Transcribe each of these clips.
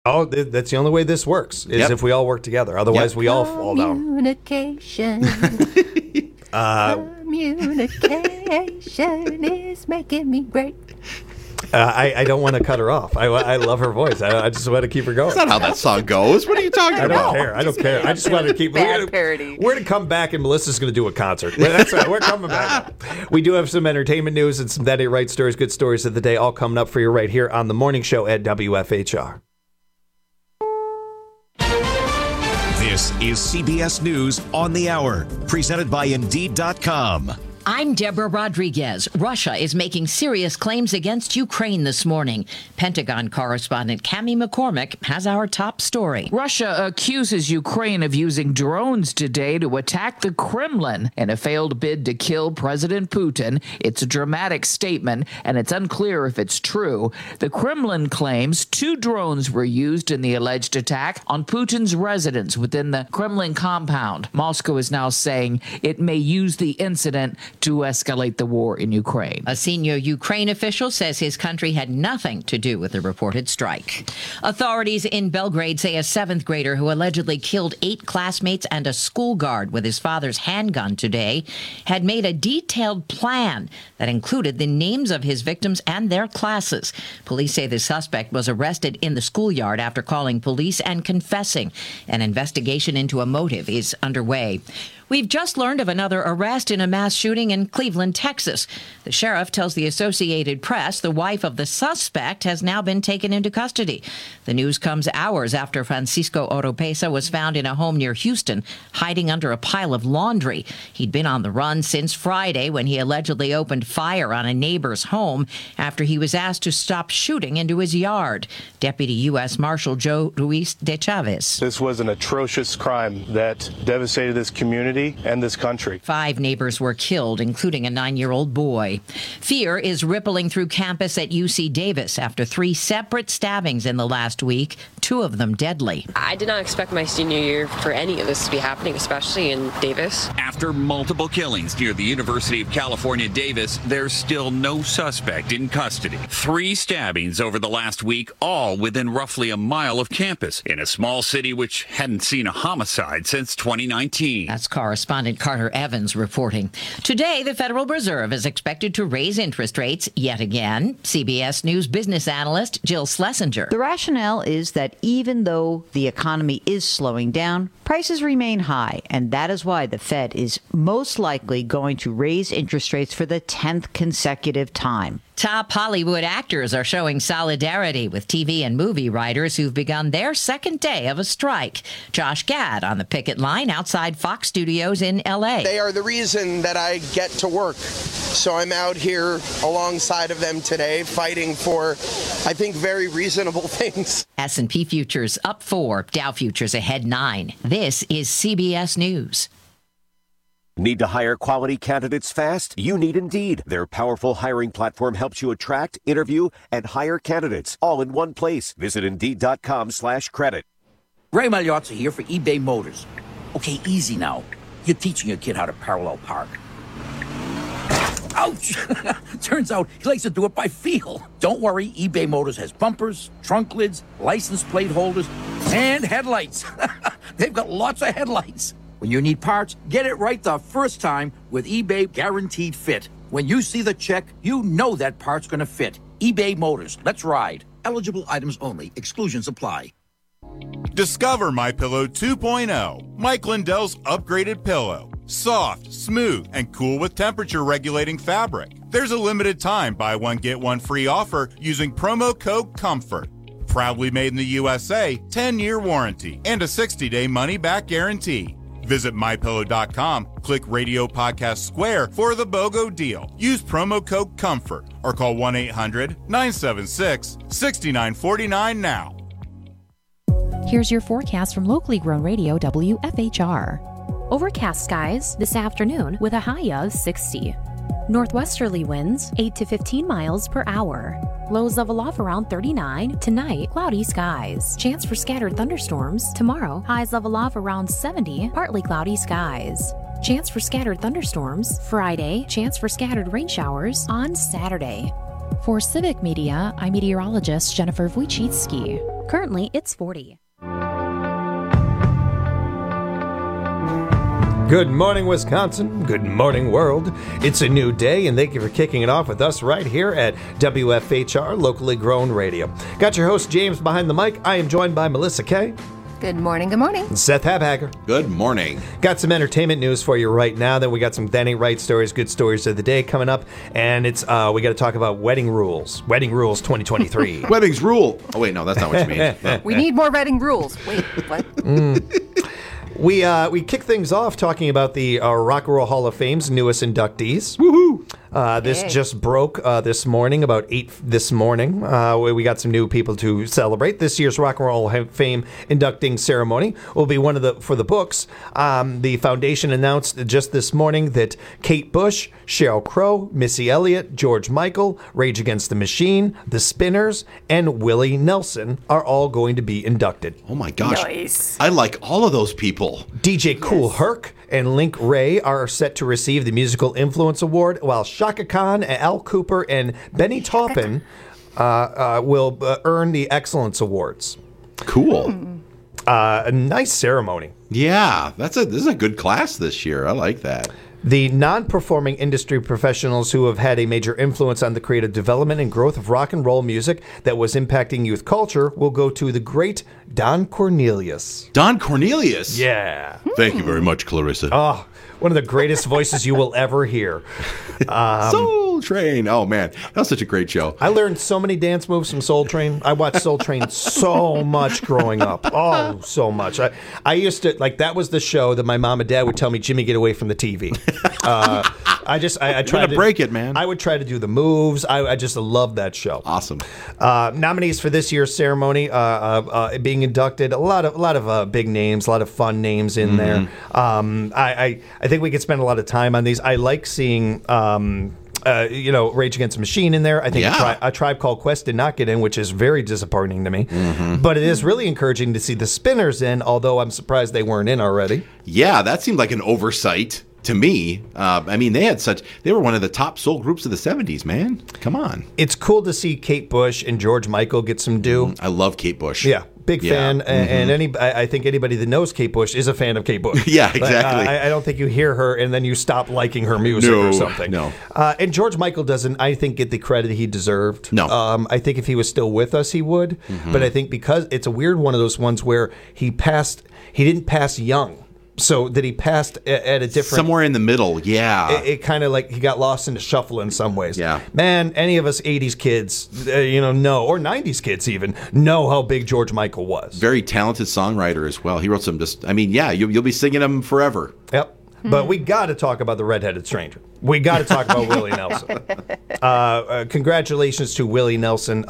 Oh, that's the only way this works, is if we all work together. Otherwise, we all fall down. Communication. Communication is making me great. I don't want to cut her off. I love her voice. I just want to keep her going. That's not how that song goes. What are you talking about? I don't care. I just want to keep... Parody. We're going to come back and Melissa's going to do a concert. That's right. We're coming back. We do have some entertainment news and some That Ain't Right stories, good stories of the day, all coming up for you right here on The Morning Show at WFHR. This is CBS News on the Hour, presented by Indeed.com. I'm Deborah Rodriguez. Russia is making serious claims against Ukraine this morning. Pentagon correspondent Cami McCormick has our top story. Russia accuses Ukraine of using drones today to attack the Kremlin in a failed bid to kill President Putin. It's a dramatic statement, and it's unclear if it's true. The Kremlin claims 2 drones were used in the alleged attack on Putin's residence within the Kremlin compound. Moscow is now saying it may use the incident to escalate the war in Ukraine. A senior Ukraine official says his country had nothing to do with the reported strike. Authorities in Belgrade say a 7th grader who allegedly killed 8 classmates and a school guard with his father's handgun today had made a detailed plan that included the names of his victims and their classes. Police say the suspect was arrested in the schoolyard after calling police and confessing. An investigation into a motive is underway. We've just learned of another arrest in a mass shooting in Cleveland, Texas. The sheriff tells the Associated Press the wife of the suspect has now been taken into custody. The news comes hours after Francisco Oropesa was found in a home near Houston, hiding under a pile of laundry. He'd been on the run since Friday when he allegedly opened fire on a neighbor's home after he was asked to stop shooting into his yard. Deputy U.S. Marshal Joe Ruiz de Chavez. This was an atrocious crime that devastated this community and this country. 5 neighbors were killed, including a 9-year-old boy. Fear is rippling through campus at UC Davis after 3 separate stabbings in the last week, 2 of them deadly. I did not expect my senior year for any of this to be happening, especially in Davis. After multiple killings near the University of California, Davis, there's still no suspect in custody. 3 stabbings over the last week, all within roughly a mile of campus, in a small city which hadn't seen a homicide since 2019. That's correspondent Carter Evans reporting. Today, the Federal Reserve is expected to raise interest rates yet again. CBS News business analyst Jill Schlesinger. The rationale is that even though the economy is slowing down, prices remain high, and that is why the Fed is most likely going to raise interest rates for the 10th consecutive time. Top Hollywood actors are showing solidarity with TV and movie writers who've begun their second day of a strike. Josh Gad on the picket line outside Fox Studios in L.A. They are the reason that I get to work. So I'm out here alongside of them today fighting for, I think, very reasonable things. S&P futures up 4, Dow futures ahead 9. This is CBS News. Need to hire quality candidates fast? You need Indeed. Their powerful hiring platform helps you attract, interview, and hire candidates all in one place. Visit Indeed.com/credit. Ray Magliozzi here for eBay Motors. Okay, easy now. You're teaching your kid how to parallel park. Ouch! Turns out he likes to do it by feel. Don't worry, eBay Motors has bumpers, trunk lids, license plate holders, and headlights. They've got lots of headlights. When you need parts, get it right the first time with eBay Guaranteed Fit. When you see the check, you know that part's going to fit. eBay Motors. Let's ride. Eligible items only. Exclusions apply. Discover MyPillow 2.0, Mike Lindell's upgraded pillow. Soft, smooth, and cool with temperature-regulating fabric. There's a limited time buy one, get one free offer using promo code COMFORT. Proudly made in the USA, 10-year warranty, and a 60-day money-back guarantee. Visit MyPillow.com, click Radio Podcast Square for the BOGO deal. Use promo code COMFORT or call 1-800-976-6949 now. Here's your forecast from locally grown radio WFHR. Overcast skies this afternoon with a high of 60. Northwesterly winds 8 to 15 miles per hour. Lows level off around 39. Tonight, cloudy skies. Chance for scattered thunderstorms. Tomorrow, highs level off around 70. Partly cloudy skies. Chance for scattered thunderstorms. Friday, chance for scattered rain showers on Saturday. For Civic Media, I'm meteorologist Jennifer Wojcicki. Currently, it's 40. Good morning, Wisconsin. Good morning, world. It's a new day, and thank you for kicking it off with us right here at WFHR, locally grown radio. Got your host, James, behind the mic. I am joined by Melissa Kay. Good morning, good morning. And Seth Habhager. Good morning. Got some entertainment news for you right now. Then we got some That Ain't Right stories, good stories of the day coming up. And it's we got to talk about wedding rules. Wedding rules 2023. Weddings rule. Oh, wait, no, that's not what you mean. No. We need more wedding rules. Wait, what? We kick things off talking about the Rock and Roll Hall of Fame's newest inductees. Woohoo! This just broke this morning, about 8 this morning. We got some new people to celebrate. This year's Rock and Roll Hall of Fame inducting ceremony will be one of for the books. The foundation announced just this morning that Kate Bush, Sheryl Crow, Missy Elliott, George Michael, Rage Against the Machine, The Spinners, and Willie Nelson are all going to be inducted. Oh my gosh. Nice. I like all of those people. DJ Kool Herc and Link Wray are set to receive the Musical Influence Award, while Shaka Khan, Al Cooper, and Benny Taupin will earn the Excellence Awards. Cool. A nice ceremony. Yeah, this is a good class this year. I like that. The non-performing industry professionals who have had a major influence on the creative development and growth of rock and roll music that was impacting youth culture will go to the great Don Cornelius. Don Cornelius? Yeah. Thank you very much, Clarissa. Oh, one of the greatest voices you will ever hear. Soul Train. Oh, man. That was such a great show. I learned so many dance moves from Soul Train. I watched Soul Train so much growing up. Oh, so much. I used to, that was the show that my mom and dad would tell me, Jimmy, get away from the TV. I tried to break it, man. I would try to do the moves. I just loved that show. Awesome. Nominees for this year's ceremony being inducted, a lot of big names, a lot of fun names in there. I think we could spend a lot of time on these. I like seeing Rage Against the Machine in there. I think A Tribe Called Quest did not get in, which is very disappointing to me. But it is really encouraging to see the Spinners in, although I'm surprised they weren't in already. Yeah, that seemed like an oversight to me. They were one of the top soul groups of the 70s, man. Come on. It's cool to see Kate Bush and George Michael get some due. I love Kate Bush. Yeah. Big fan, and I think anybody that knows Kate Bush is a fan of Kate Bush. Yeah, exactly. I don't think you hear her and then you stop liking her music or something. No. And George Michael doesn't, I think, get the credit he deserved. No. I think if he was still with us, he would. But I think because it's a weird one of those ones where he didn't pass young. So that he passed at a different... Somewhere in the middle, yeah. It kind of he got lost in the shuffle in some ways. Yeah. Man, any of us 80s kids, know, or 90s kids even, know how big George Michael was. Very talented songwriter as well. He wrote some you'll be singing them forever. Yep. But we got to talk about the redheaded stranger. We got to talk about Willie Nelson. Congratulations to Willie Nelson.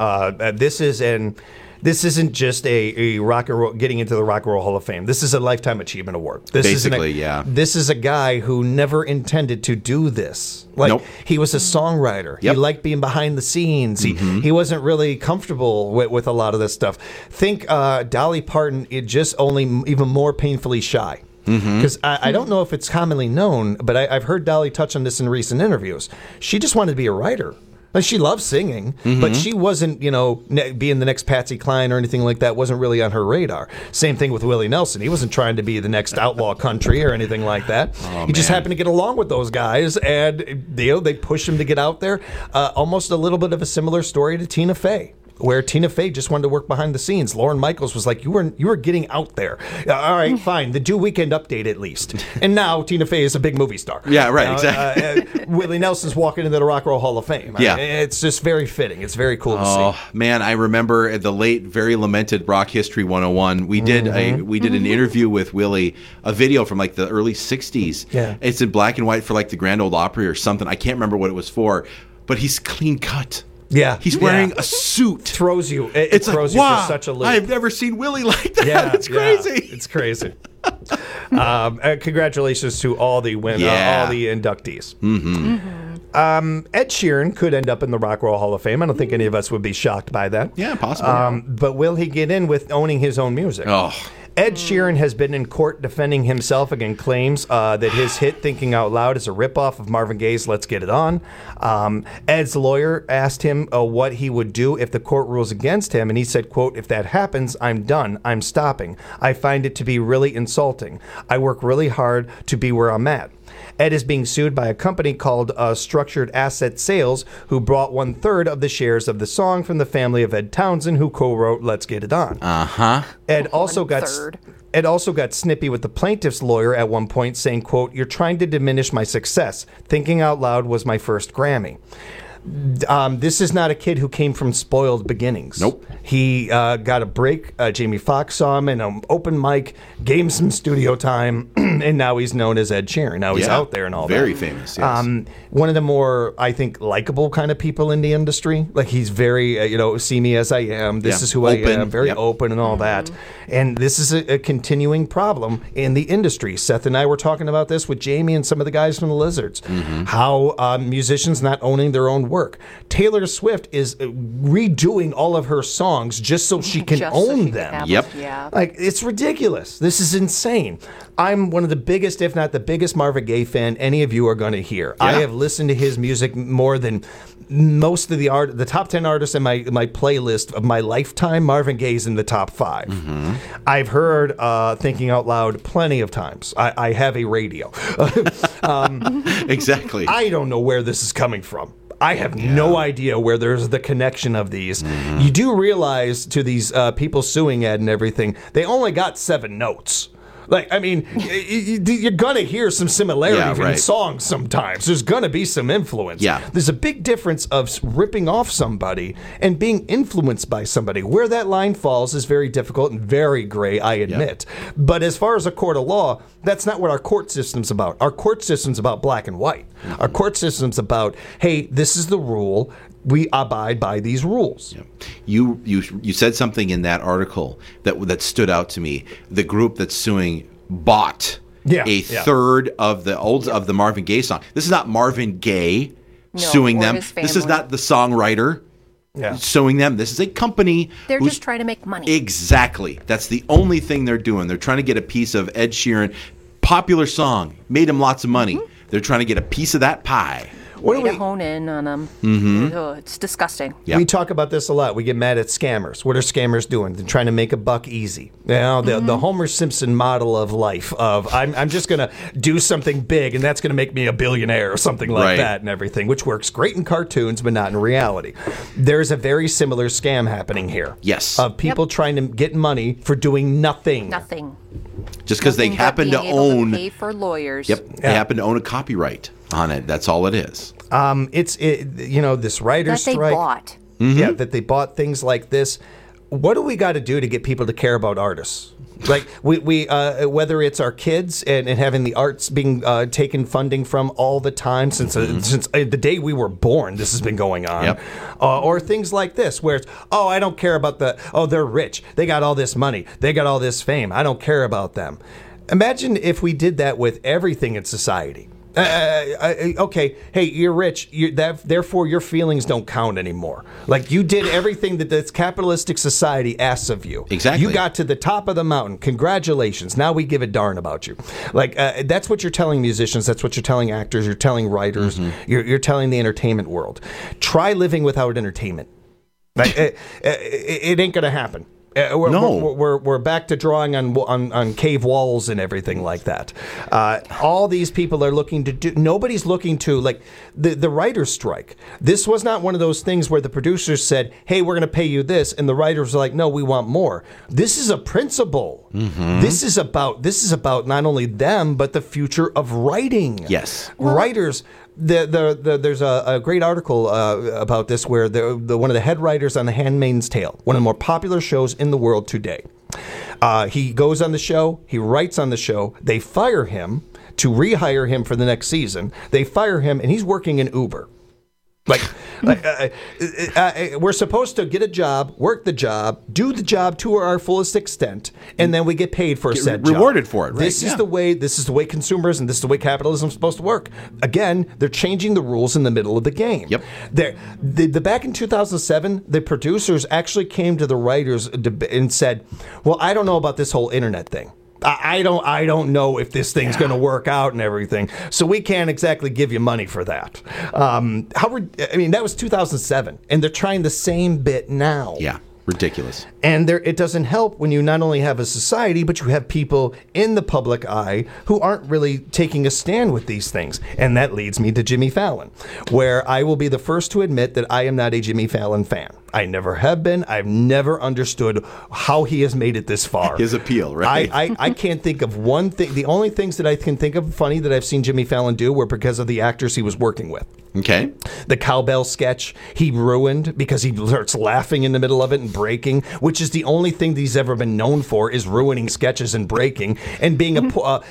This isn't just a rock and roll getting into the Rock and Roll Hall of Fame. This is a Lifetime Achievement Award. This is a guy who never intended to do this. He was a songwriter. Yep. He liked being behind the scenes. He wasn't really comfortable with a lot of this stuff. Think Dolly Parton, just only even more painfully shy. Because I don't know if it's commonly known, but I've heard Dolly touch on this in recent interviews. She just wanted to be a writer. She loves singing, but she wasn't, being the next Patsy Cline or anything like that wasn't really on her radar. Same thing with Willie Nelson. He wasn't trying to be the next Outlaw Country or anything like that. He just happened to get along with those guys, and they pushed him to get out there. Almost a little bit of a similar story to Tina Fey, where Tina Fey just wanted to work behind the scenes. Lorne Michaels was like, you were getting out there. All right, fine. Do Weekend Update at least. And now Tina Fey is a big movie star. Yeah, right, exactly. Willie Nelson's walking into the Rock and Roll Hall of Fame. Yeah. It's just very fitting. It's very cool to see. Oh, man, I remember at the late, very lamented Rock History 101, we did an interview with Willie, a video from the early 60s. Yeah. It's in black and white for the Grand Ole Opry or something. I can't remember what it was for, but he's clean cut. Yeah. He's wearing a suit. Throws you. It throws you for such a loop. I've never seen Willie like that. Yeah, it's crazy. Yeah, it's crazy. Congratulations to all the inductees. Ed Sheeran could end up in the Rock and Roll Hall of Fame. I don't think any of us would be shocked by that. Yeah, possibly. But will he get in with owning his own music? Oh. Ed Sheeran has been in court defending himself against claims that his hit Thinking Out Loud is a ripoff of Marvin Gaye's Let's Get It On. Ed's lawyer asked him what he would do if the court rules against him, and he said, quote, "If that happens, I'm done. I'm stopping. I find it to be really insulting. I work really hard to be where I'm at." Ed is being sued by a company called Structured Asset Sales, who brought 1/3 of the shares of the song from the family of Ed Townsend, who co-wrote Let's Get It On. Ed also got snippy with the plaintiff's lawyer at one point, saying, quote, "You're trying to diminish my success. Thinking Out Loud was my first Grammy." This is not a kid who came from spoiled beginnings. Nope. He got a break. Jamie Foxx saw him in an open mic, gave him some studio time, and now he's known as Ed Sheeran. Now he's out there and all very that. Very famous, yes. One of the more, I think, likable kind of people in the industry. Like, he's very, see me as I am. This is who I am. Very open and all that. And this is a continuing problem in the industry. Seth and I were talking about this with Jamie and some of the guys from the Lizards. How musicians not owning their own work. Taylor Swift is redoing all of her songs just so she can own them. Like, it's ridiculous. This is insane. I'm one of the biggest, if not the biggest, Marvin Gaye fan any of you are going to hear. I have listened to his music more than most of the top 10 artists in my playlist of my lifetime. Marvin Gaye's in the top 5. I've heard Thinking Out Loud plenty of times. I have a radio. Exactly. I don't know where this is coming from. I have no idea where there's the connection of these. You do realize, to these people suing Ed and everything, they only got 7 notes. Like, I mean, you're going to hear some similarity in songs sometimes. There's going to be some influence. There's a big difference of ripping off somebody and being influenced by somebody. Where that line falls is very difficult and very gray, I admit. But as far as a court of law, that's not what our court system's about. Our court system's about black and white. Our court system's about, hey, this is the rule. We abide by these rules. You said something in that article that stood out to me. The group that's suing bought a third of the Marvin Gaye song. This is not Marvin Gaye suing them. This is not the songwriter suing them. This is a company. They're just trying to make money. Exactly. That's the only thing they're doing. They're trying to get a piece of Ed Sheeran, popular song, made him lots of money. They're trying to get a piece of that pie. Way to hone in on them. It's disgusting. We talk about this a lot. We get mad at scammers. What are scammers doing? They're trying to make a buck easy. You know, the Homer Simpson model of life of I'm just going to do something big and that's going to make me a billionaire or something like that and everything, which works great in cartoons but not in reality. There's a very similar scam happening here. Yes. Of people trying to get money for doing nothing. Nothing. Just because they happen to own. Pay for lawyers. They happen to own a copyright on it. That's all it is. It's this writer's strike. That they bought. Yeah, that they bought things like this. What do we got to do to get people to care about artists? Like we whether it's our kids and having the arts being taken funding from all the time since the day we were born, this has been going on, or things like this where it's I don't care about they're rich, they got all this money, they got all this fame, I don't care about them. Imagine if we did that with everything in society. Okay, hey, you're rich. Therefore, your feelings don't count anymore. Like, you did everything that this capitalistic society asks of you. Exactly. You got to the top of the mountain. Congratulations. Now we give a darn about you. Like, that's what you're telling musicians. That's what you're telling actors. You're telling writers. You're telling the entertainment world. Try living without entertainment. Like, it ain't going to happen. We're back to drawing on cave walls and everything like that. All these people are looking to do. Nobody's looking to, like, the writer's strike. This was not one of those things where the producers said, "Hey, we're going to pay you this," and the writers were like, "No, we want more." This is a principle. This is about not only them but the future of writing. Yes, writers. There's a great article about this where one of the head writers on The Handmaid's Tale, one of the more popular shows in the world today, he goes on the show, he writes on the show, they fire him to rehire him for the next season. They fire him and he's working in Uber. Like, We're supposed to get a job, work the job, do the job to our fullest extent, and then we get paid for said job. Rewarded for it, right? This is the way consumers and this is the way capitalism is supposed to work. Again, they're changing the rules in the middle of the game. Yep. Back in 2007, the producers actually came to the writers and said, "Well, I don't know about this whole internet thing. I don't know if this thing's going to work out and everything. So we can't exactly give you money for that." That was 2007, and they're trying the same bit now. Yeah, ridiculous. And it doesn't help when you not only have a society, but you have people in the public eye who aren't really taking a stand with these things. And that leads me to Jimmy Fallon, where I will be the first to admit that I am not a Jimmy Fallon fan. I never have been. I've never understood how he has made it this far. His appeal, right? I can't think of one thing. The only things that I can think of funny that I've seen Jimmy Fallon do were because of the actors he was working with. Okay. The cowbell sketch he ruined because he starts laughing in the middle of it and breaking, which is the only thing that he's ever been known for, is ruining sketches and breaking and being a poor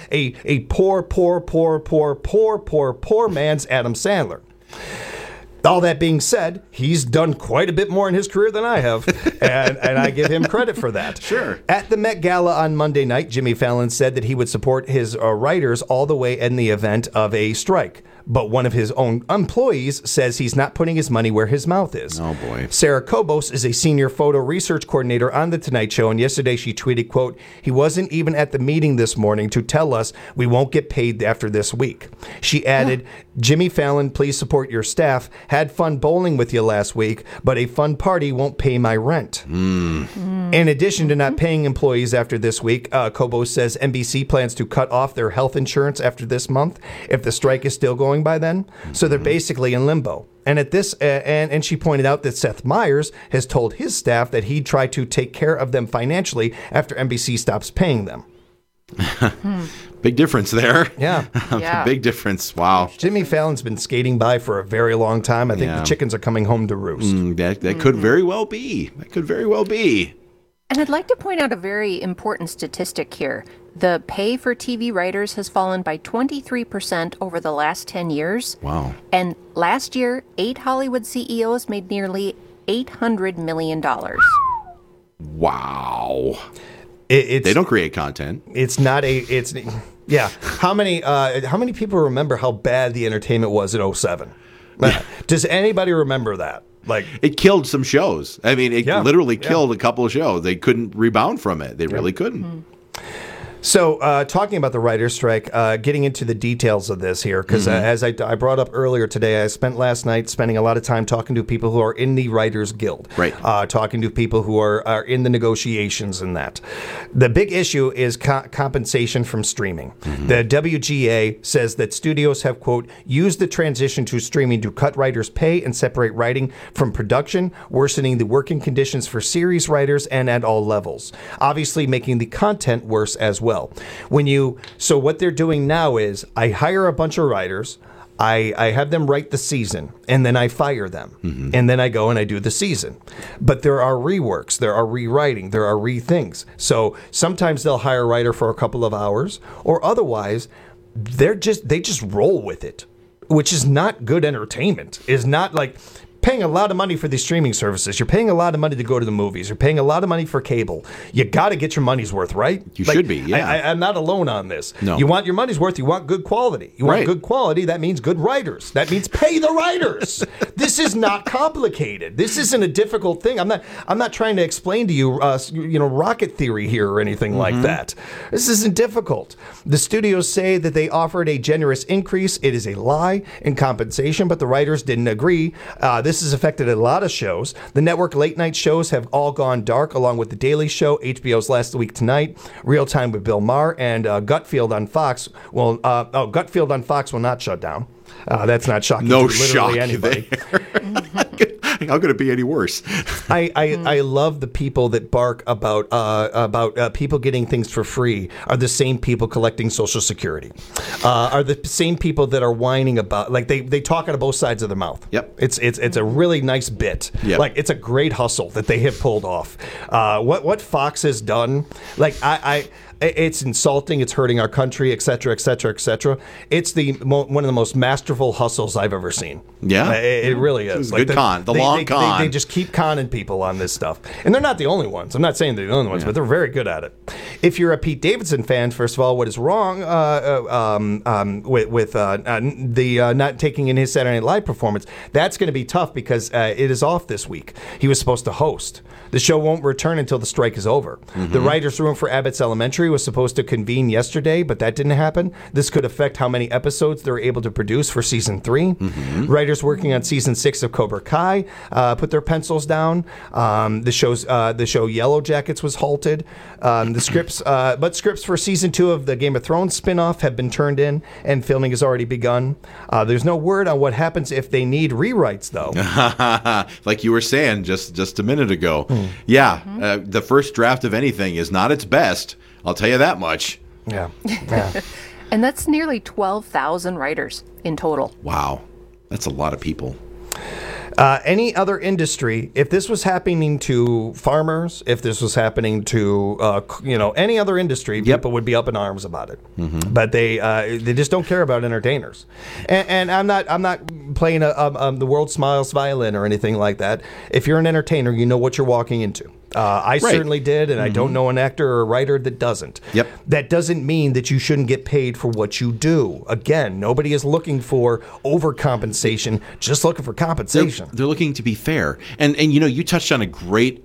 man's Adam Sandler. All that being said, he's done quite a bit more in his career than I have, and I give him credit for that. Sure. At the Met Gala on Monday night, Jimmy Fallon said that he would support his writers all the way in the event of a strike. But one of his own employees says he's not putting his money where his mouth is. Oh, boy. Sarah Kobos is a senior photo research coordinator on The Tonight Show, and yesterday she tweeted, quote, "He wasn't even at the meeting this morning to tell us we won't get paid after this week." She added, "Jimmy Fallon, please support your staff. Had fun bowling with you last week, but a fun party won't pay my rent." In addition to not paying employees after this week, Kobos says NBC plans to cut off their health insurance after this month if the strike is still going by then. So they're basically in limbo. And at this, and she pointed out that Seth Meyers has told his staff that he'd try to take care of them financially after NBC stops paying them. Big difference there. Yeah. Big difference. Wow. Jimmy Fallon's been skating by for a very long time. I think the chickens are coming home to roost. That could very well be. That could very well be. And I'd like to point out a very important statistic here. The pay for TV writers has fallen by 23% over the last 10 years. Wow. And last year, 8 Hollywood CEOs made nearly $800 million. Wow. They don't create content. How many people remember how bad the entertainment was in 2007? Does anybody remember that? Like, it killed some shows. I mean, it literally killed a couple of shows. They couldn't rebound from it. They really couldn't. Mm-hmm. So, talking about the writer's strike, getting into the details of this here, because as I brought up earlier today, I spent last night spending a lot of time talking to people who are in the Writers Guild, right? Talking to people who are in the negotiations and that. The big issue is compensation from streaming. The WGA says that studios have, quote, used the transition to streaming to cut writers' pay and separate writing from production, worsening the working conditions for series writers and at all levels, obviously making the content worse as well. So what they're doing now is I hire a bunch of writers, I have them write the season, and then I fire them. And then I go and I do the season. But there are reworks, there are rewriting, there are re-things. So sometimes they'll hire a writer for a couple of hours, or otherwise they just roll with it, which is not good entertainment. Is not like paying a lot of money for these streaming services. You're paying a lot of money to go to the movies. You're paying a lot of money for cable. You got to get your money's worth, right? You should be, yeah. I'm not alone on this. No. You want your money's worth. You want good quality. You want good quality. That means good writers. That means pay the writers. This is not complicated. This isn't a difficult thing. I'm not trying to explain to you, rocket theory here or anything like that. This isn't difficult. The studios say that they offered a generous increase. It is a lie in compensation, but the writers didn't agree. This has affected a lot of shows. The network late night shows have all gone dark, along with The Daily Show, HBO's Last Week Tonight, Real Time with Bill Maher, and Gutfield on Fox. Gutfield on Fox will not shut down. That's not shocking to literally anybody. How could it be any worse? I love the people that bark about people getting things for free are the same people collecting Social Security. Are the same people that are whining about, like they talk out of both sides of their mouth. Yep. It's a really nice bit. Yep. Like, it's a great hustle that they have pulled off. What Fox has done, like It's insulting. It's hurting our country, et cetera, et cetera, et cetera. It's one of the most masterful hustles I've ever seen. Yeah. It really is. Good con. Long con. They just keep conning people on this stuff. And they're not the only ones. I'm not saying they're the only ones, but they're very good at it. If you're a Pete Davidson fan, first of all, what is wrong with not taking in his Saturday Night Live performance, that's going to be tough because it is off this week. He was supposed to host. The show won't return until the strike is over. Mm-hmm. The writer's room for Abbott's Elementary was supposed to convene yesterday, but that didn't happen. This could affect how many episodes they're able to produce for season 3. Mm-hmm. Writers working on season 6 of Cobra Kai put their pencils down. The show Yellow Jackets was halted. But scripts for season 2 of the Game of Thrones spinoff have been turned in, and filming has already begun. There's no word on what happens if they need rewrites, though. Like you were saying just a minute ago. Yeah, the first draft of anything is not its best. I'll tell you that much. Yeah. And that's nearly 12,000 writers in total. Wow. That's a lot of people. Any other industry, if this was happening to farmers, if this was happening to any other industry, people would be up in arms about it. Mm-hmm. But they just don't care about entertainers. And I'm not playing the World Smiles violin or anything like that. If you're an entertainer, you know what you're walking into. I certainly did, and I don't know an actor or a writer that doesn't. Yep. That doesn't mean that you shouldn't get paid for what you do. Again, nobody is looking for overcompensation, just looking for compensation. They're looking to be fair. And you touched on a great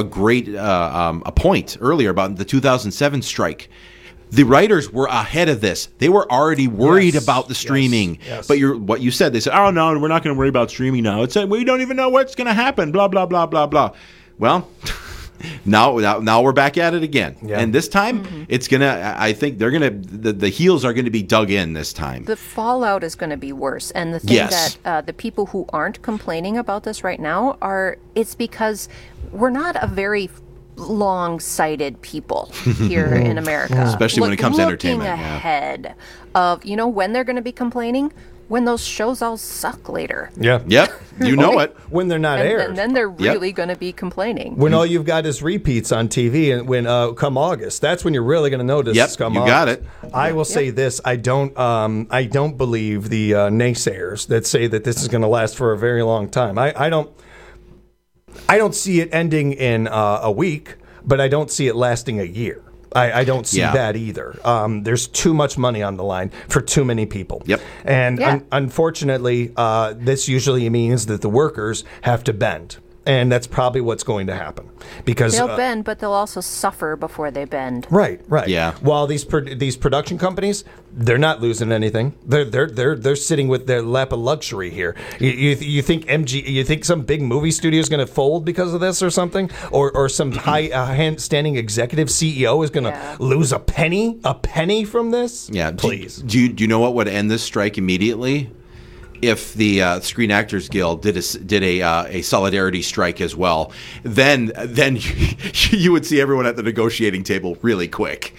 point earlier about the 2007 strike. The writers were ahead of this. They were already worried about the streaming. Yes. But what you said, they said, "Oh no, we're not going to worry about streaming now. We don't even know what's going to happen." Blah blah blah blah blah. Well, now we're back at it again, and this time it's gonna. I think they're gonna. The heels are going to be dug in this time. The fallout is going to be worse, and the thing that the people who aren't complaining about this right now it's because we're not a very long-sighted people here in America, especially when it comes to entertainment. Looking ahead of when they're going to be complaining. When those shows all suck later. Yeah. Yep. You know it. When they're not aired. And then they're really going to be complaining. When all you've got is repeats on TV, and when come August, that's when you're really going to notice. Yep. Come you August. got it. I will say this: I don't believe the naysayers that say that this is going to last for a very long time. I don't see it ending in a week, but I don't see it lasting a year. I don't see that either. There's too much money on the line for too many people. Yep. And unfortunately, this usually means that the workers have to bend. And that's probably what's going to happen, because they'll bend, but they'll also suffer before they bend. Right. Yeah. While these production companies, they're not losing anything. They're sitting with their lap of luxury here. You think you think some big movie studio is going to fold because of this or something, or some high standing executive CEO is going to lose a penny from this? Yeah. Please. Do you know what would end this strike immediately? If the Screen Actors Guild did a solidarity strike as well, then you would see everyone at the negotiating table really quick.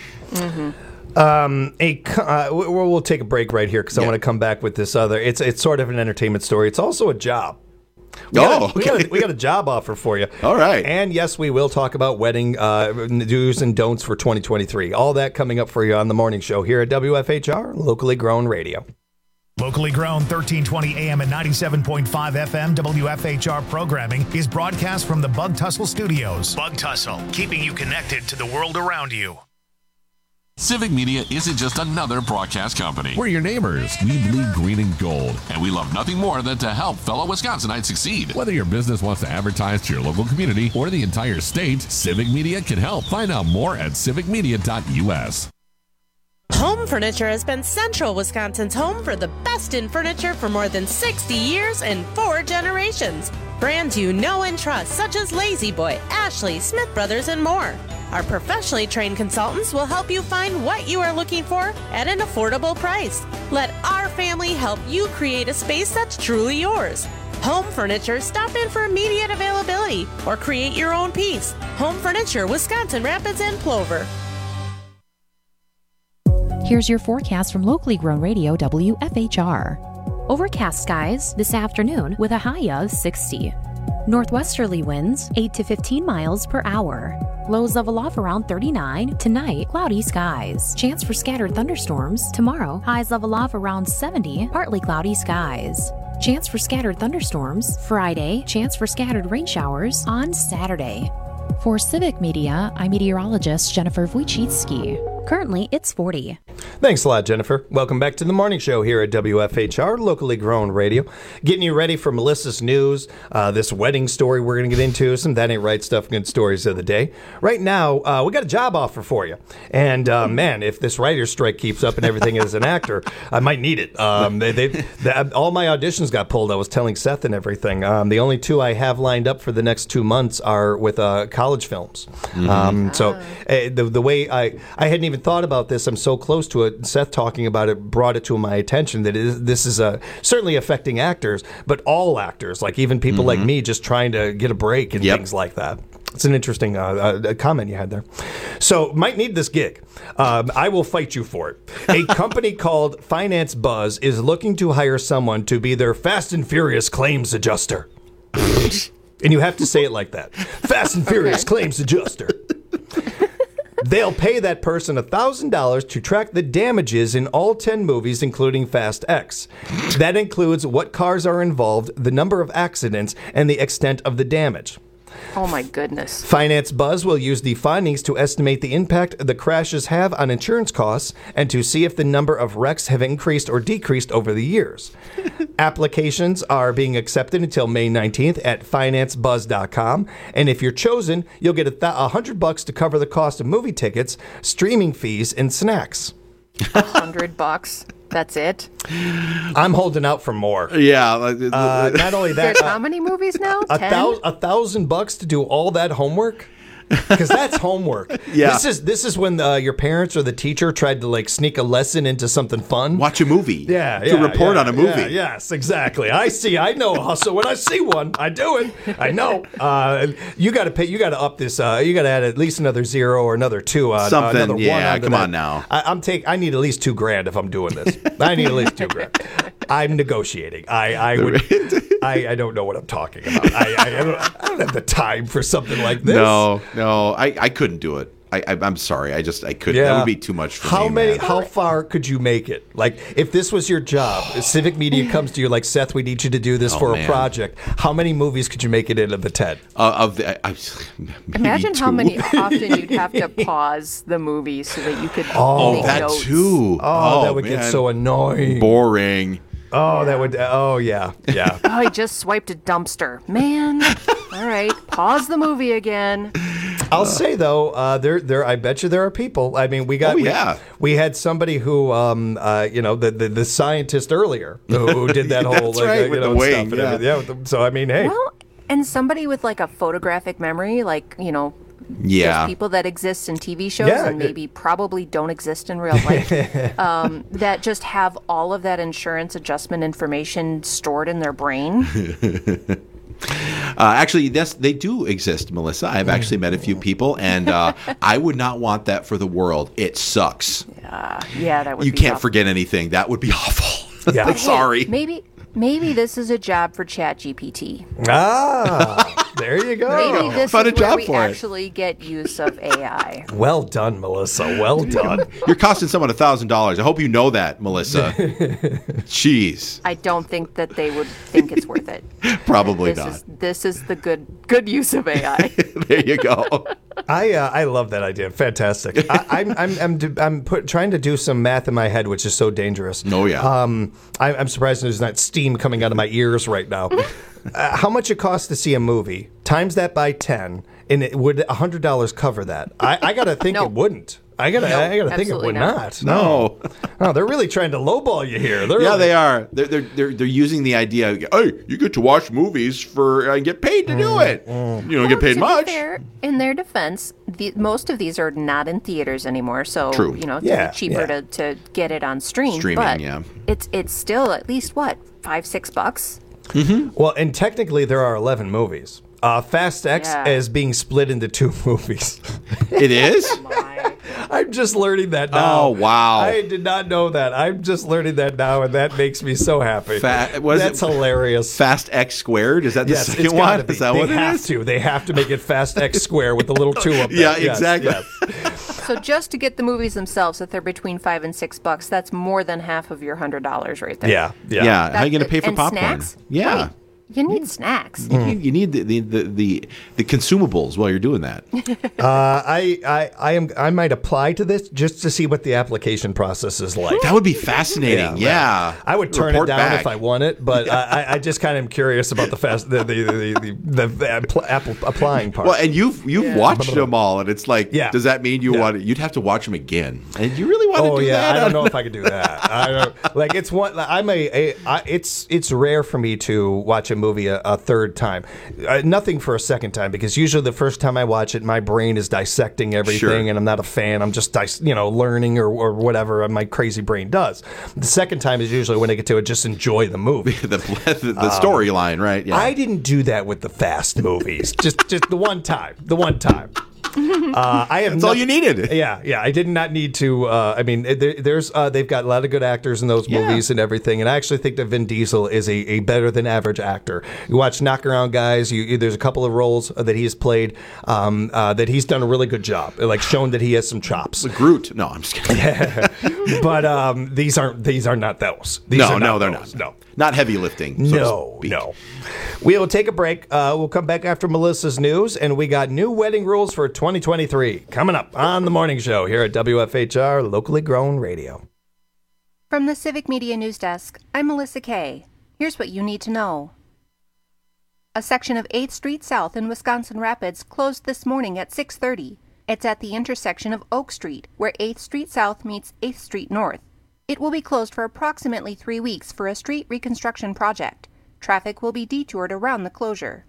Mm-hmm. We'll take a break right here because I want to come back with this other. It's sort of an entertainment story. It's also a job. We got a job offer for you. All right. And yes, we will talk about wedding do's and don'ts for 2023. All that coming up for you on the morning show here at WFHR, locally grown radio. Locally grown 1320 AM and 97.5 FM WFHR programming is broadcast from the Bug Tussle Studios. Bug Tussle, keeping you connected to the world around you. Civic Media isn't just another broadcast company. We're your neighbors. We bleed green and gold. And we love nothing more than to help fellow Wisconsinites succeed. Whether your business wants to advertise to your local community or the entire state, Civic Media can help. Find out more at civicmedia.us. Home Furniture has been Central Wisconsin's home for the best in furniture for more than 60 years and 4 generations. Brands you know and trust, such as Lazy Boy, Ashley, Smith Brothers, and more. Our professionally trained consultants will help you find what you are looking for at an affordable price. Let our family help you create a space that's truly yours. Home Furniture, stop in for immediate availability or create your own piece. Home Furniture, Wisconsin Rapids and Plover. Here's your forecast from locally grown radio WFHR. Overcast skies this afternoon with a high of 60. Northwesterly winds 8 to 15 miles per hour. Lows level off around 39. Tonight, cloudy skies. Chance for scattered thunderstorms. Tomorrow, highs level off around 70. Partly cloudy skies. Chance for scattered thunderstorms. Friday, chance for scattered rain showers on Saturday. For Civic Media, I'm meteorologist Jennifer Wojcicki. Currently, it's 40. Thanks a lot, Jennifer. Welcome back to the morning show here at WFHR, locally grown radio. Getting you ready for Melissa's news, this wedding story we're going to get into, some That Ain't Right Stuff, good stories of the day. Right now, we got a job offer for you. And, man, if this writer's strike keeps up and everything as an actor, I might need it. All my auditions got pulled. I was telling Seth and everything. The only two I have lined up for the next 2 months are with college films. So the way I hadn't even thought about this, I'm so close to it. Seth talking about it brought it to my attention that this is certainly affecting actors, but all actors, like even people like me just trying to get a break and things like that. It's an interesting comment you had there. So, might need this gig. I will fight you for it. A company called Finance Buzz is looking to hire someone to be their Fast and Furious claims adjuster. And you have to say it like that. Fast and Furious claims adjuster. They'll pay that person $1,000 to track the damages in all 10 movies, including Fast X. That includes what cars are involved, the number of accidents, and the extent of the damage. Oh, my goodness. Finance Buzz will use the findings to estimate the impact the crashes have on insurance costs and to see if the number of wrecks have increased or decreased over the years. Applications are being accepted until May 19th at financebuzz.com. And if you're chosen, you'll get $100 to cover the cost of movie tickets, streaming fees, and snacks. $100? That's it? I'm holding out for more. Yeah. Not only that. There's how many movies now? $1,000 to do all that homework? Because that's homework. Yeah. This is when your parents or the teacher tried to sneak a lesson into something fun. Watch a movie. To report on a movie. Yes, exactly. I know a hustle when I see one. I do it. I know. You got to pay. You got to up this. You got to add at least another 0 or another 2. Something. Another yeah. 1 Come on now. I need at least $2,000 if I'm doing this. I need at least $2,000. I'm negotiating. I don't know what I'm talking about. I don't have the time for something like this. No, I couldn't do it. I'm sorry. I couldn't. Yeah. That would be too much for me. How far could you make it? Like, if this was your job, if Civic Media comes to you like, Seth, we need you to do this for a project. How many movies could you make it into the 10? Imagine how many often you'd have to pause the movie so that you could make that notes. Too. That would get so annoying. Boring. Oh, that would. Oh, yeah. Oh, I just swiped a dumpster. Man. All right. Pause the movie again. I'll say though, there. I bet you there are people. I mean, we had somebody who, the scientist earlier who did that whole with the wing. Stuff and everything. So I mean, hey. Well, and somebody with a photographic memory, there's people that exist in TV shows and maybe probably don't exist in real life that just have all of that insurance adjustment information stored in their brain. Actually, they do exist, Melissa. I've actually met a few people, and I would not want that for the world. It sucks. Yeah, that would. You can't forget anything. That would be awful. Yeah, I'm sorry. Maybe this is a job for ChatGPT. There you go. Maybe this is where we actually get use of AI. Well done, Melissa. Well done. You're costing someone $1,000. I hope you know that, Melissa. Jeez. I don't think that they would think it's worth it. Probably not. This is the good use of AI. There you go. I love that idea. Fantastic. I'm trying to do some math in my head, which is so dangerous. Oh yeah. I'm surprised there's not steam coming out of my ears right now. How much it costs to see a movie? Times that by 10, and would $100 cover that? I gotta think it wouldn't. I gotta think it would not. No, they're really trying to lowball you here. They are. They're using the idea. Hey, you get to watch movies and get paid to do it. You don't get paid much. In their defense, most of these are not in theaters anymore. So true. It's cheaper to get it on streaming. But it's still at least what, $5-6. Mm-hmm. Well, and technically there are 11 movies. Fast X is being split into 2 movies. It is? I'm just learning that now. Oh, wow. I did not know that. I'm just learning that now, and that makes me so happy. That's hilarious. Fast X squared? Is that the second one? Is that what it is? They have to make it Fast X square with the little 2 up there. Yeah, exactly. Yes. So just to get the movies themselves, if they're between $5 and $6, that's more than half of your $100 right there. Yeah. How are you going to pay for popcorn? Snacks? Yeah. Right. You need snacks. You need the consumables while you're doing that. I might apply to this just to see what the application process is like. That would be fascinating. Yeah. I would turn it down if I won it, but I just kind of am curious about the applying part. Well, and you've watched them all, and it's like, does that mean you want it? You'd have to watch them again, and you really want to do that? I don't know if I could do that. I don't like. It's one. It's rare for me to watch a movie a third time. Nothing for a second time, because usually the first time I watch it, my brain is dissecting everything, and I'm not a fan. I'm just learning or whatever my crazy brain does. The second time is usually when I get to just enjoy the movie, the storyline, right? Yeah. I didn't do that with the Fast movies. just the one time. That's all you needed. Yeah. I did not need to. They've got a lot of good actors in those movies and everything, and I actually think that Vin Diesel is a better than average actor. You watch Knock Around Guys. There's a couple of roles that he's played that he's done a really good job, like shown that he has some chops. Groot. No, I'm just kidding. But these are not those. They're not. No. Not heavy lifting. No. We will take a break. We'll come back after Melissa's news, and we got new wedding rules for 2023 coming up on the morning show here at WFHR, locally grown radio. From the Civic Media News Desk, I'm Melissa Kay. Here's what you need to know. A section of 8th Street South in Wisconsin Rapids closed this morning at 6:30. It's at the intersection of Oak Street, where 8th Street South meets 8th Street North. It will be closed for approximately 3 weeks for a street reconstruction project. Traffic will be detoured around the closure.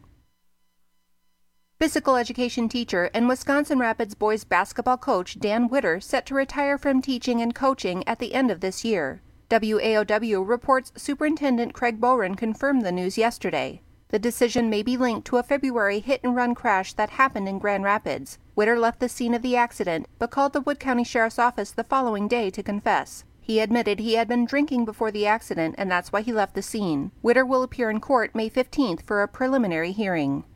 Physical education teacher and Wisconsin Rapids boys basketball coach Dan Witter set to retire from teaching and coaching at the end of this year. WAOW reports Superintendent Craig Boren confirmed the news yesterday. The decision may be linked to a February hit-and-run crash that happened in Grand Rapids. Witter left the scene of the accident, but called the Wood County Sheriff's Office the following day to confess. He admitted he had been drinking before the accident, and that's why he left the scene. Witter will appear in court May 15th for a preliminary hearing.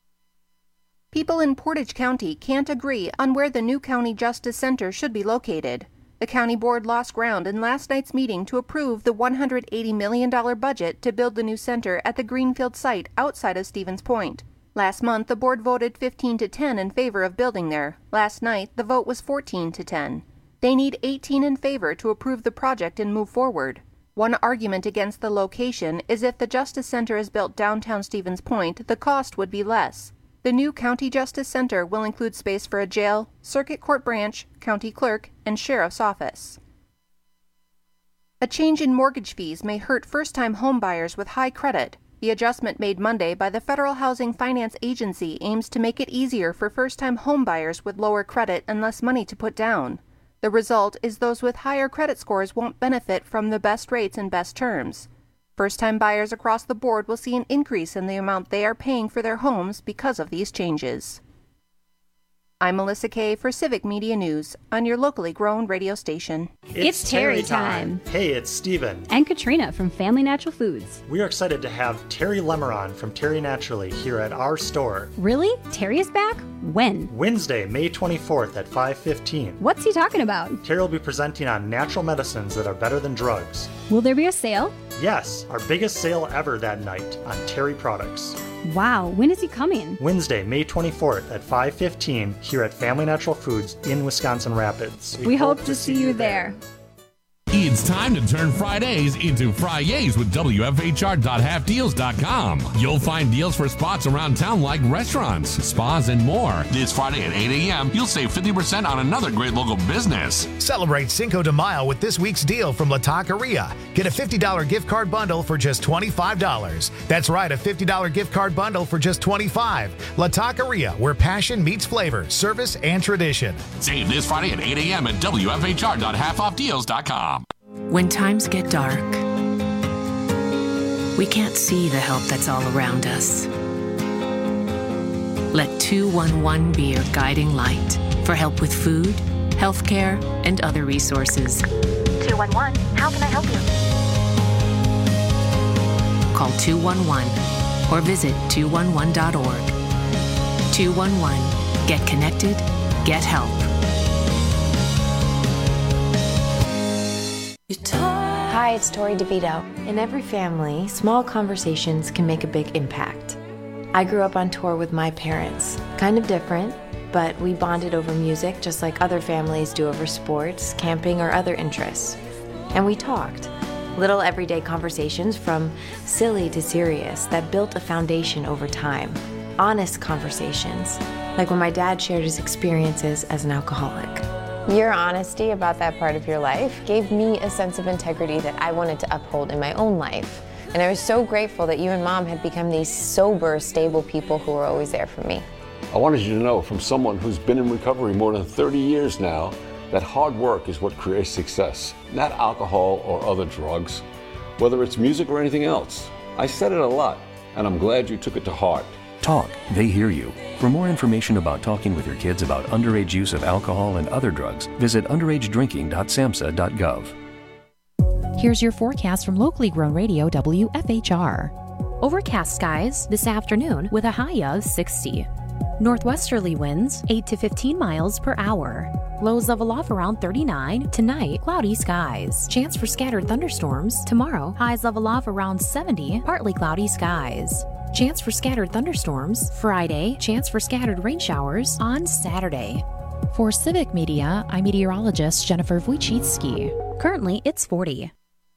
People in Portage County can't agree on where the new County Justice Center should be located. The county board lost ground in last night's meeting to approve the $180 million budget to build the new center at the Greenfield site outside of Stevens Point. Last month, the board voted 15-10 in favor of building there. Last night, the vote was 14-10. They need 18 in favor to approve the project and move forward. One argument against the location is if the Justice Center is built downtown Stevens Point, the cost would be less. The new County Justice Center will include space for a jail, circuit court branch, county clerk, and sheriff's office. A change in mortgage fees may hurt first-time homebuyers with high credit. The adjustment made Monday by the Federal Housing Finance Agency aims to make it easier for first-time homebuyers with lower credit and less money to put down. The result is those with higher credit scores won't benefit from the best rates and best terms. First-time buyers across the board will see an increase in the amount they are paying for their homes because of these changes. I'm Melissa Kay for Civic Media News on your locally grown radio station. It's Terry time. Hey, it's Steven. And Katrina from Family Natural Foods. We are excited to have Terry Lemeron from Terry Naturally here at our store. Really? Terry is back? When? Wednesday, May 24th at 5:15. What's he talking about? Terry will be presenting on natural medicines that are better than drugs. Will there be a sale? Yes, our biggest sale ever that night on Terry products. Wow, when is he coming? Wednesday, May 24th at 5:15 here at Family Natural Foods in Wisconsin Rapids. We hope to see you there. It's time to turn Fridays into Fridays with WFHR.halfdeals.com. You'll find deals for spots around town like restaurants, spas, and more. This Friday at 8 a.m., you'll save 50% on another great local business. Celebrate Cinco de Mayo with this week's deal from La Taqueria. Get a $50 gift card bundle for just $25. That's right, a $50 gift card bundle for just $25. La Taqueria, where passion meets flavor, service, and tradition. Save this Friday at 8 a.m. at WFHR.halfoffdeals.com. When times get dark, we can't see the help that's all around us. Let 211 be your guiding light for help with food, healthcare, and other resources. 211, how can I help you? Call 211 or visit 211.org. 211. Get connected. Get help. Hi, it's Tori DeVito. In every family, small conversations can make a big impact. I grew up on tour with my parents. Kind of different, but we bonded over music just like other families do over sports, camping, or other interests. And we talked. Little everyday conversations from silly to serious that built a foundation over time. Honest conversations, like when my dad shared his experiences as an alcoholic. Your honesty about that part of your life gave me a sense of integrity that I wanted to uphold in my own life. And I was so grateful that you and Mom had become these sober, stable people who were always there for me. I wanted you to know from someone who's been in recovery more than 30 years now that hard work is what creates success, not alcohol or other drugs, whether it's music or anything else. I said it a lot, and I'm glad you took it to heart. Talk, they hear you. For more information about talking with your kids about underage use of alcohol and other drugs, visit underagedrinking.samhsa.gov. Here's your forecast from locally grown radio WFHR. Overcast skies this afternoon with a high of 60. Northwesterly winds 8 to 15 miles per hour. Lows level off around 39. Tonight, cloudy skies. Chance for scattered thunderstorms. Tomorrow, highs level off around 70. Partly cloudy skies. Chance for scattered thunderstorms. Friday, chance for scattered rain showers on Saturday. For Civic Media, I'm meteorologist Jennifer Wojcicki. Currently, it's 40.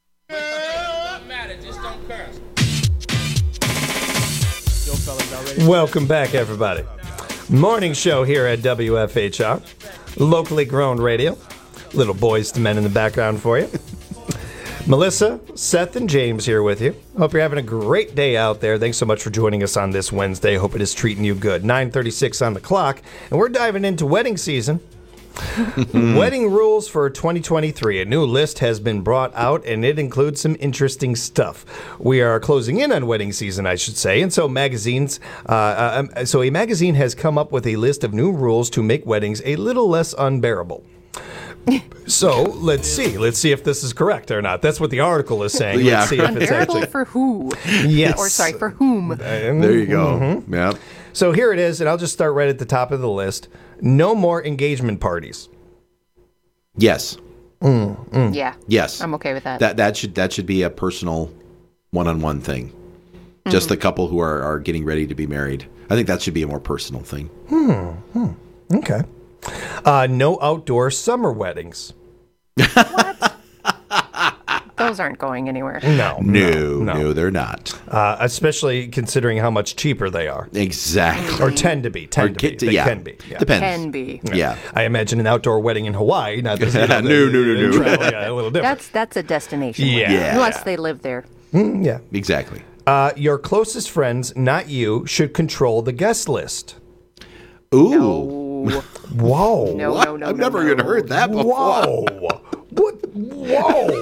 Welcome back, everybody. Morning show here at WFHR, locally grown radio. Little Boys to Men in the background for you. Melissa, Seth, and James here with you. Hope you're having a great day out there. Thanks so much for joining us on this Wednesday. Hope it is treating you good. 9:36 on the clock, and we're diving into wedding season. Wedding rules for 2023. A new list has been brought out, and it includes some interesting stuff. We are closing in on wedding season, I should say, and so a magazine has come up with a list of new rules to make weddings a little less unbearable. So let's see if this is correct or not. That's what the article is saying. Yeah, let's see if it's actually for who? Yes, or sorry, for whom? There you go. Mm-hmm. Yeah. So here it is, and I'll just start right at the top of the list. No more engagement parties. Yes. Yeah. Yes. I'm okay with that. That should be a personal one-on-one thing. Just the couple who are getting ready to be married. I think that should be a more personal thing. Okay. No outdoor summer weddings. What? Those aren't going anywhere. No, they're not. Especially considering how much cheaper they are. Exactly. Or tend to be. They can be. Yeah. Depends. Can be. Yeah. I imagine an outdoor wedding in Hawaii. Not this, No. Yeah, a little different. That's a destination. Yeah. Wedding, unless they live there. Yeah. Exactly. Your closest friends, not you, should control the guest list. Ooh. No. Whoa. No. I've never even heard that before. Whoa. What? Whoa.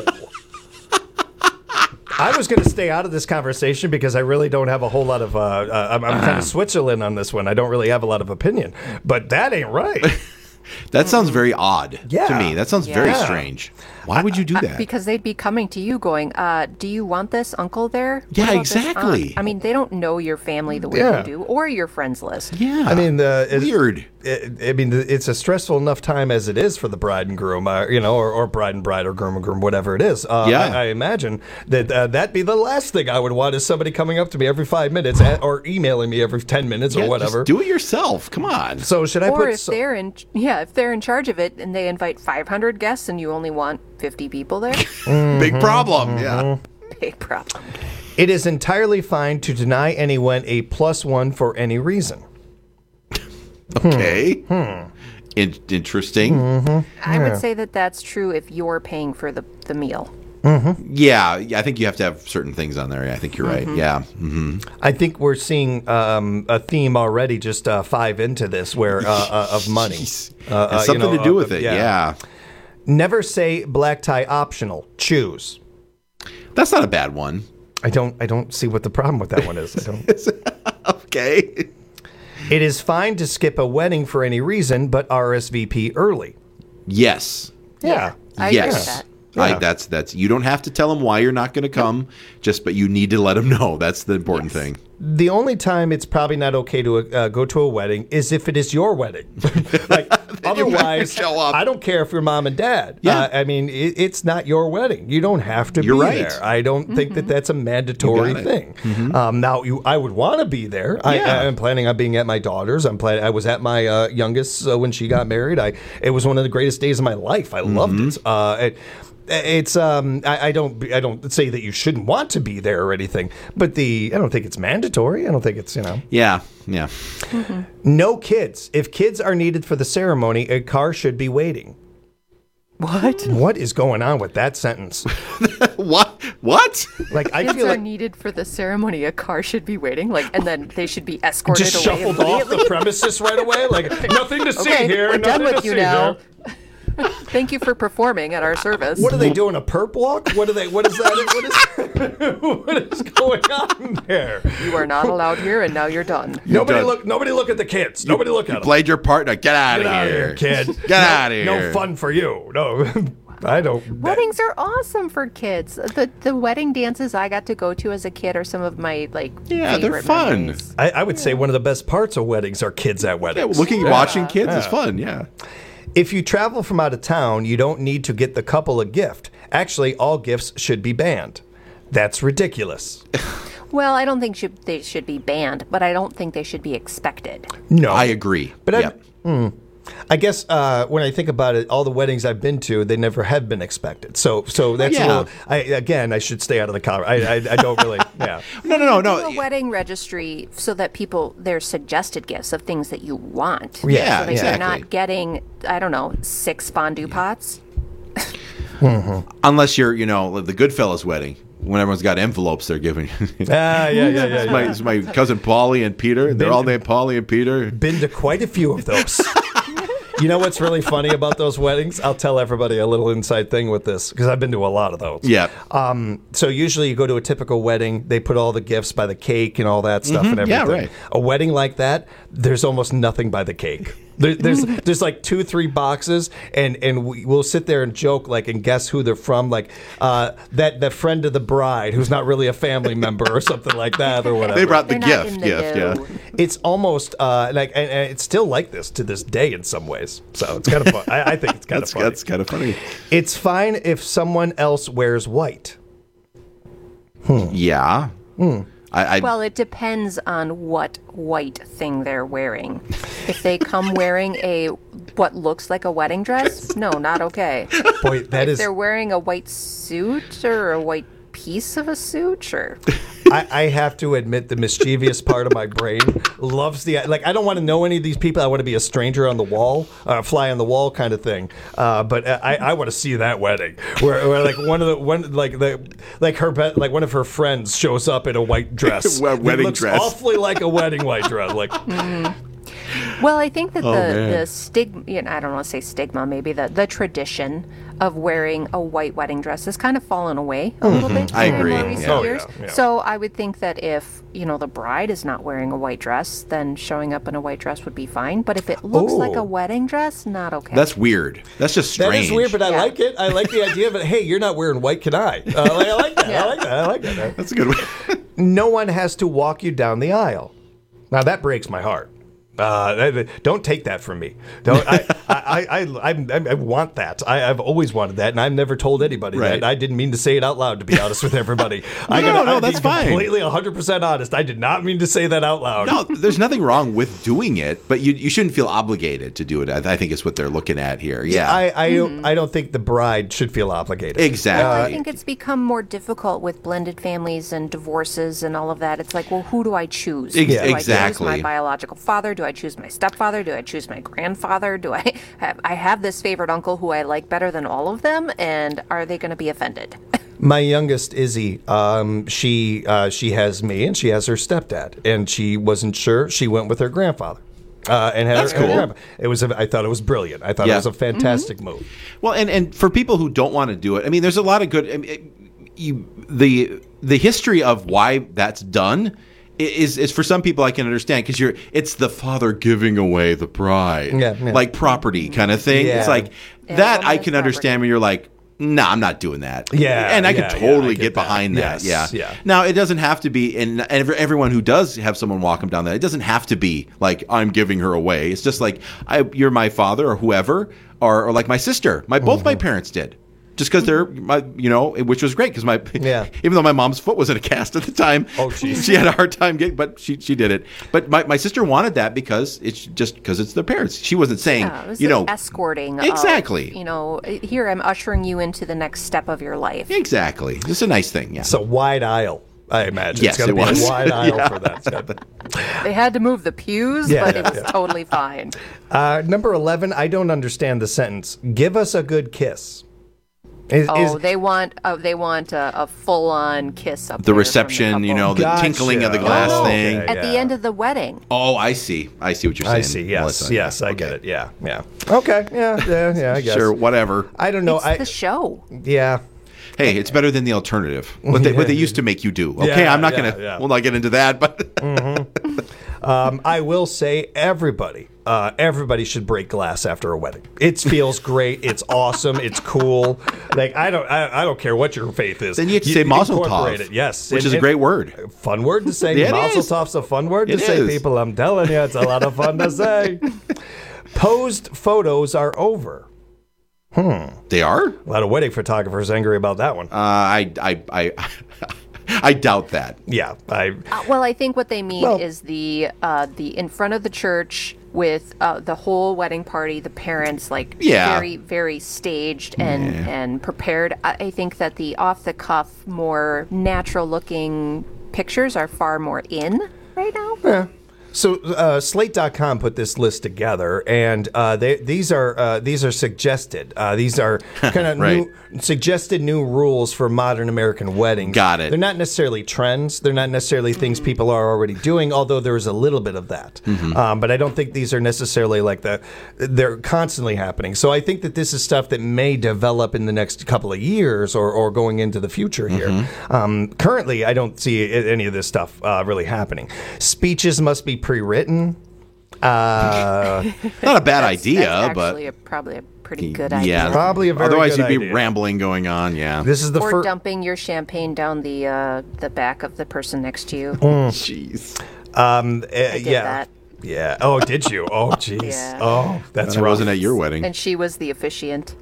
I was going to stay out of this conversation because I really don't have a whole lot of. I'm kind of Switzerland on this one. I don't really have a lot of opinion, but that ain't right. That sounds very odd to me. That sounds very Yeah. strange. Why would you do that? Because they'd be coming to you going, do you want this uncle there? What Yeah, about this exactly. aunt? I mean, they don't know your family the way Yeah. you do, or your friends list. Yeah. I mean, weird. It's a stressful enough time as it is for the bride and groom, or bride and bride, or groom and groom, whatever it is. I imagine that that'd be the last thing I would want is somebody coming up to me every 5 minutes or emailing me every 10 minutes or whatever. Just do it yourself. Come on. So should I Or put? if they're in charge of it and they invite 500 guests and you only want 50 people there, Big problem. Yeah. big problem. It is entirely fine to deny anyone a +1 for any reason. Okay. Interesting. I would say that that's true if you're paying for the meal. Yeah, I think you have to have certain things on there. I think you're right. Yeah. I think we're seeing a theme already, just 5 into this, where of money. Has something to do with it. Yeah. Never say black tie optional. Choose. That's not a bad one. I don't see what the problem with that one is. Okay. It is fine to skip a wedding for any reason, but RSVP early. Yes. Yeah. I agree with that. That's you don't have to tell them why you're not going to come, but you need to let them know. That's the important thing. The only time it's probably not okay to go to a wedding is if it is your wedding. Like otherwise, I don't care if you're mom and dad. Yeah. I mean, it's not your wedding. You don't have to be there. I don't think that that's a mandatory thing. Now, I would want to be there. I'm planning on being at my daughter's. I was at my youngest when she got married. It was one of the greatest days of my life. I loved it. It's I don't say that you shouldn't want to be there or anything, but I don't think it's mandatory. I don't think it's Yeah. No kids. If kids are needed for the ceremony, a car should be waiting. What is going on with that sentence? What? Like I kids feel are needed for the ceremony. A car should be waiting, and then they should be escorted just away shuffled off the premises right away. Like nothing to see here. We're done with you now. Here. Thank you for performing at our service. What are they doing? A perp walk? What is that? What is going on there? You are not allowed here, and now you're done. Nobody look at the kids. Nobody look at them. Played your part. Now get out of here, kid. Get out of here. No fun for you. No. I don't. Weddings are awesome for kids. The wedding dances I got to go to as a kid are some of my they're fun. I would say one of the best parts of weddings are kids at weddings. Watching kids is fun. Yeah. If you travel from out of town, you don't need to get the couple a gift. Actually, all gifts should be banned. That's ridiculous. Well, I don't think they should be banned, but I don't think they should be expected. No, I agree. But I guess when I think about it, all the weddings I've been to, they never have been expected. So that's a little. I should stay out of the conversation. I don't really. Yeah. No. Do a wedding registry so that there's suggested gifts of things that you want. Yeah, so that you're not getting 6 fondue pots. Unless you're the Goodfellas wedding. When everyone's got envelopes they're giving. Yeah. It's my cousin Paulie and Peter. They're all named Paulie and Peter. Been to quite a few of those. You know what's really funny about those weddings? I'll tell everybody a little inside thing with this, because I've been to a lot of those. Yeah. So usually you go to a typical wedding, they put all the gifts by the cake and all that stuff and everything. Yeah, right. A wedding like that, there's almost nothing by the cake. There's like 2-3 boxes, and we'll sit there and joke and guess who they're from, that friend of the bride who's not really a family member or something like that or whatever. They brought the gift. Yeah. It's almost and it's still like this to this day in some ways. So it's kind of fun. I think it's kind of funny. That's kind of funny. It's fine if someone else wears white. Yeah. Well, it depends on what white thing they're wearing. If they come wearing what looks like a wedding dress, no, not okay. Boy, if they're wearing a white suit or a white piece of a suit, sure. I have to admit, the mischievous part of my brain loves I don't want to know any of these people. I want to be a stranger on the wall, fly on the wall kind of thing. But I want to see that wedding where one of her friends shows up in a white dress. Wedding dress. Awfully like a wedding white dress. Well, I think that the stigma, I don't want to say stigma, maybe the tradition of wearing a white wedding dress has kind of fallen away a little bit I agree. in more recent years. Yeah. So I would think that if, the bride is not wearing a white dress, then showing up in a white dress would be fine. But if it looks like a wedding dress, not okay. That's weird. That's just strange. That is weird, but I like it. I like the idea of it. Hey, you're not wearing white, can I? I like that. I like that. That's a good one. No one has to walk you down the aisle. Now, that breaks my heart. Don't take that from me. I want that. I've always wanted that, and I've never told anybody that. I didn't mean to say it out loud, to be honest with everybody. No, that's fine. Completely 100% honest. I did not mean to say that out loud. No, there's nothing wrong with doing it, but you shouldn't feel obligated to do it. I think it's what they're looking at here. Yeah. I don't think the bride should feel obligated. Exactly. I think it's become more difficult with blended families and divorces and all of that. It's like, well, who do I choose? Do I choose my biological father? Do I choose my stepfather? Do I choose my grandfather? Do I have this favorite uncle who I like better than all of them? And are they going to be offended? My youngest, Izzy, she has me and she has her stepdad, and she wasn't sure. She went with her grandfather. And had That's cool. grandpa. I thought it was brilliant. I thought it was a fantastic move. Well, and for people who don't want to do it, there's a lot of good. The history of why that's done is for some people I can understand, because it's the father giving away the bride, like property kind of thing. Yeah. It's like that I can understand when you're like, nah, I'm not doing that. Yeah. And I can totally get behind that. Yes, yeah. Now, it doesn't have to be, and everyone who does have someone walk them down that, it doesn't have to be like, I'm giving her away. It's just like, you're my father or whoever, or like my sister. Both my parents did. Just because they're, which was great because even though my mom's foot was in a cast at the time, she had a hard time getting, but she did it. But my sister wanted that because it's their parents. She wasn't saying, escorting. Exactly. Here I'm ushering you into the next step of your life. Exactly. It's a nice thing. Yeah. It's a wide aisle, I imagine. Yes, it's going to be a wide aisle for that. They had to move the pews, but it was totally fine. Number 11, I don't understand the sentence. Give us a good kiss. They want a full-on kiss up the reception, the tinkling of the glass thing. At the end of the wedding. Oh, I see what you're saying. I see, yes, I get it, yeah. Okay, yeah, I guess. Sure, whatever. I don't know. It's the show. Yeah. Hey, it's better than the alternative. What they used to make you do. Okay, I'm not going to, we'll not get into that, but. I will say everybody should break glass after a wedding. It feels great. It's awesome. It's cool. Like I don't care what your faith is. Then you have to say Mazel Tov. Yes, which is a great word. Fun word to say. Mazel Tov's a fun word to say. People, I'm telling you, it's a lot of fun to say. Posed photos are over. They are? A lot of wedding photographers angry about that one. I doubt that. Yeah, well, I think what they mean is the in front of the church with the whole wedding party, the parents very, very staged and prepared. I think that the off the cuff, more natural looking pictures are far more in right now. Yeah. So Slate.com put this list together, and these are suggested. These are kind of suggested new rules for modern American weddings. Got it. They're not necessarily trends. They're not necessarily things people are already doing, although there is a little bit of that. But I don't think these are necessarily they're constantly happening. So I think that this is stuff that may develop in the next couple of years or going into the future here. Currently, I don't see any of this stuff really happening. Speeches must be pre-written. Not a bad idea, that's but probably a pretty good idea. Yeah, probably a very otherwise good you'd be idea. rambling going on. Yeah, this is or dumping your champagne down the back of the person next to you. Jeez. I did that. Yeah. Oh, did you? Oh, jeez. Yeah. Oh, that's rough. I wasn't at your wedding. And she was the officiant.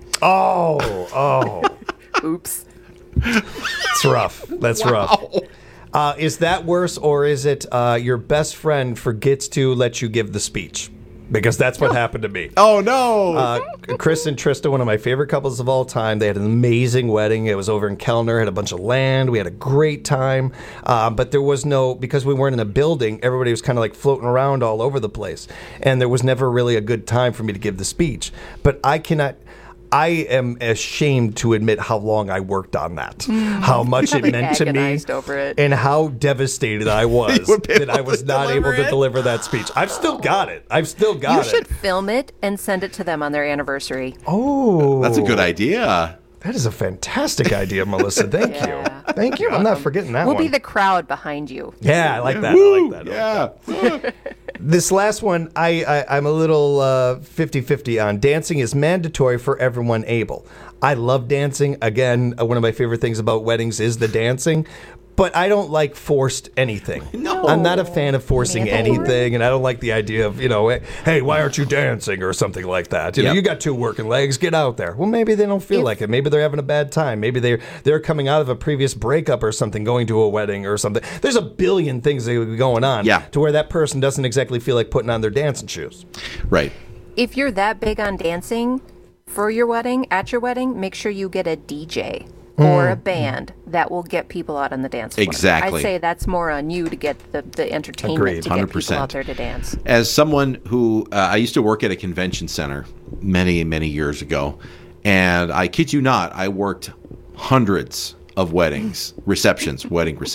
Oh. Oops. That's rough. That's rough. Is that worse, or is it your best friend forgets to let you give the speech? Because that's what happened to me. Oh, no. Chris and Trista, one of my favorite couples of all time, they had an amazing wedding. It was over in Kellner, had a bunch of land. We had a great time. But there was because we weren't in a building, everybody was kind of floating around all over the place. And there was never really a good time for me to give the speech. But I am ashamed to admit how long I worked on that, how much it meant to me, over it. and how devastated I was that I was not able to deliver that speech. I've still got it. You should film it and send it to them on their anniversary. Oh. That's a good idea. That is a fantastic idea, Melissa. Thank you. Thank you. I'm not forgetting that one. We'll be the crowd behind you. Yeah, I like that. Woo! I like that. Yeah. This last one, I'm a little 50-50 on. Dancing is mandatory for everyone able. I love dancing. Again, one of my favorite things about weddings is the dancing. But I don't like forced anything. No. I'm not a fan of forcing anything, and I don't like the idea of, hey, why aren't you dancing or something like that? You got two working legs, get out there. Well, maybe they don't feel like it. Maybe they're having a bad time. Maybe they're coming out of a previous breakup or something, going to a wedding or something. There's a billion things that could be going on to where that person doesn't exactly feel like putting on their dancing shoes. Right. If you're that big on dancing for your wedding, at your wedding, make sure you get a DJ. Or a band that will get people out on the dance floor. Exactly. I'd say that's more on you to get the entertainment to get people out there to dance. As someone who, I used to work at a convention center many, many years ago, and I kid you not, I worked hundreds of wedding receptions.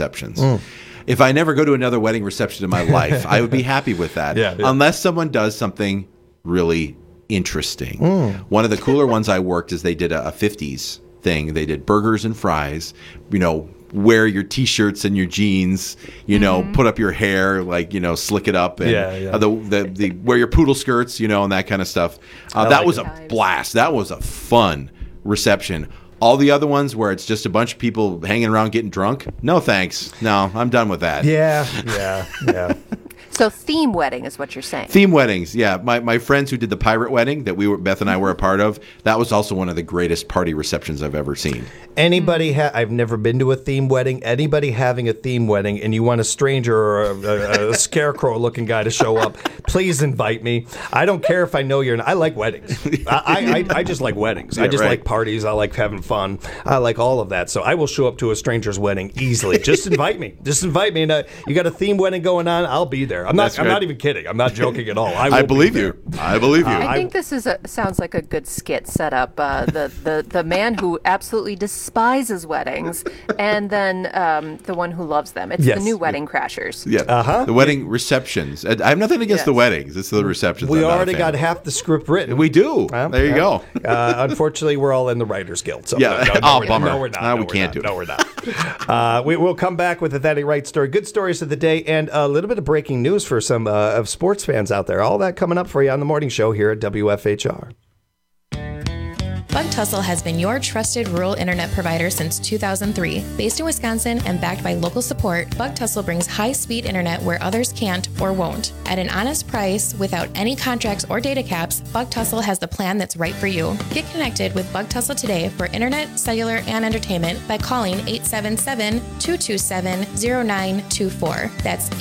If I never go to another wedding reception in my life, I would be happy with that. Yeah. Unless someone does something really interesting. One of the cooler ones I worked is they did a 50s thing. They did burgers and fries, wear your T-shirts and your jeans, put up your hair, slick it up, and the wear your poodle skirts, and that kind of stuff. That was a blast. That was a fun reception. All the other ones where it's just a bunch of people hanging around getting drunk, no thanks. No, I'm done with that. Yeah. So theme wedding is what you're saying. Theme weddings, yeah. My friends who did the pirate wedding that Beth and I were a part of, that was also one of the greatest party receptions I've ever seen. I've never been to a theme wedding. Anybody having a theme wedding and you want a stranger or a scarecrow-looking guy to show up, please invite me. I don't care if I know you're not. I like weddings. I just like weddings. I just like parties. I like having fun. I like all of that. So I will show up to a stranger's wedding easily. Just invite me. Just invite me. And you got a theme wedding going on, I'll be there. I'm not even kidding. I'm not joking at all. I believe you. I believe you. I think this sounds like a good skit setup. The man who absolutely despises weddings, and then the one who loves them. It's the new Wedding Crashers. Yeah. The wedding receptions. I have nothing against the weddings. It's the receptions. We already got half the script written. We do. There you go. Unfortunately, we're all in the Writers Guild. So bummer. No, we're not. We can't do it. No, we're not. We will come back with a That Ain't Right story. Good stories of the day and a little bit of breaking news for some of sports fans out there. All that coming up for you on the morning show here at WFHR. Bug Tussle has been your trusted rural internet provider since 2003. Based in Wisconsin and backed by local support, Bug Tussle brings high-speed internet where others can't or won't. At an honest price, without any contracts or data caps, Bug Tussle has the plan that's right for you. Get connected with Bug Tussle today for internet, cellular, and entertainment by calling 877-227-0924. That's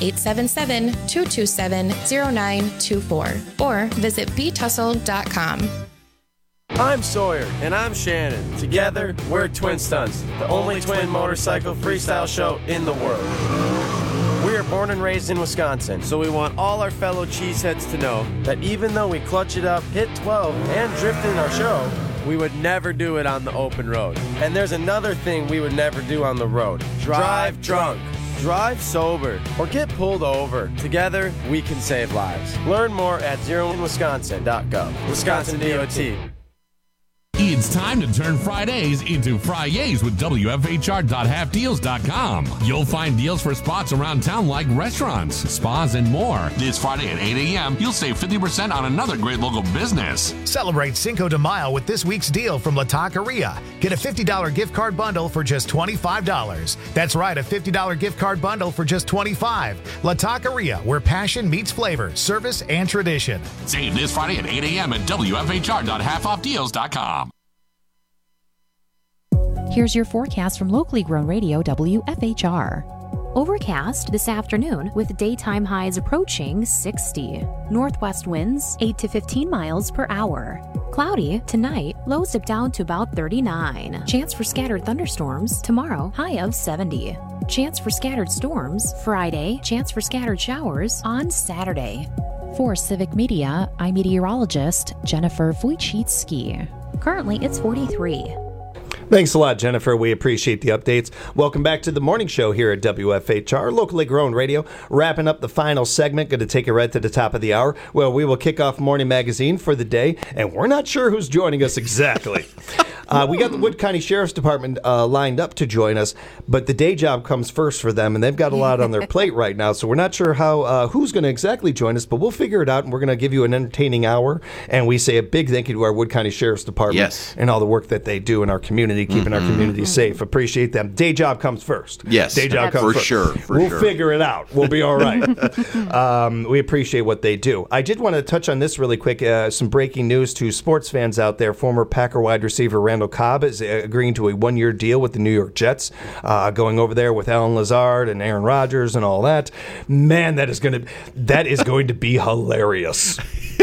877-227-0924. Or visit btussle.com. I'm Sawyer. And I'm Shannon. Together, we're Twin Stunts, the only twin motorcycle freestyle show in the world. We are born and raised in Wisconsin, so we want all our fellow cheeseheads to know that even though we clutch it up, hit 12, and drift in our show, we would never do it on the open road. And there's another thing we would never do on the road. Drive drunk. Drive sober or get pulled over. Together, we can save lives. Learn more at zeroinwisconsin.gov. Wisconsin DOT. It's time to turn Fridays into Fridays with WFHR.halfdeals.com. You'll find deals for spots around town like restaurants, spas, and more. This Friday at 8 a.m., you'll save 50% on another great local business. Celebrate Cinco de Mayo with this week's deal from La Taqueria. Get a $50 gift card bundle for just $25. That's right, a $50 gift card bundle for just $25. La Taqueria, where passion meets flavor, service, and tradition. Save this Friday at 8 a.m. at WFHR.halfoffdeals.com. Here's your forecast from locally grown radio WFHR. Overcast this afternoon with daytime highs approaching 60. Northwest winds 8 to 15 miles per hour. Cloudy tonight, lows dip down to about 39. Chance for scattered thunderstorms tomorrow, high of 70. Chance for scattered storms Friday, chance for scattered showers on Saturday. For Civic Media, I'm meteorologist Jennifer Wojcicki. Currently, it's 43. Thanks a lot, Jennifer. We appreciate the updates. Welcome back to the morning show here at WFHR, locally grown radio. Wrapping up the final segment, going to take it right to the top of the hour. Well, we will kick off Morning Magazine for the day, and we're not sure who's joining us exactly. We got the Wood County Sheriff's Department lined up to join us, but the day job comes first for them, and they've got a lot on their plate right now, so we're not sure who's going to exactly join us, but we'll figure it out, and we're going to give you an entertaining hour, and we say a big thank you to our Wood County Sheriff's Department and all the work that they do in our community, keeping our community safe. Appreciate them. Day job comes first. Yes, day job comes first. Sure. We'll figure it out. We'll be all right. We appreciate what they do. I did want to touch on this really quick. Some breaking news to sports fans out there. Former Packer wide receiver Randall Cobb is agreeing to a one-year deal with the New York Jets, going over there with Alan Lazard and Aaron Rodgers and all that. Man, that is going to be hilarious.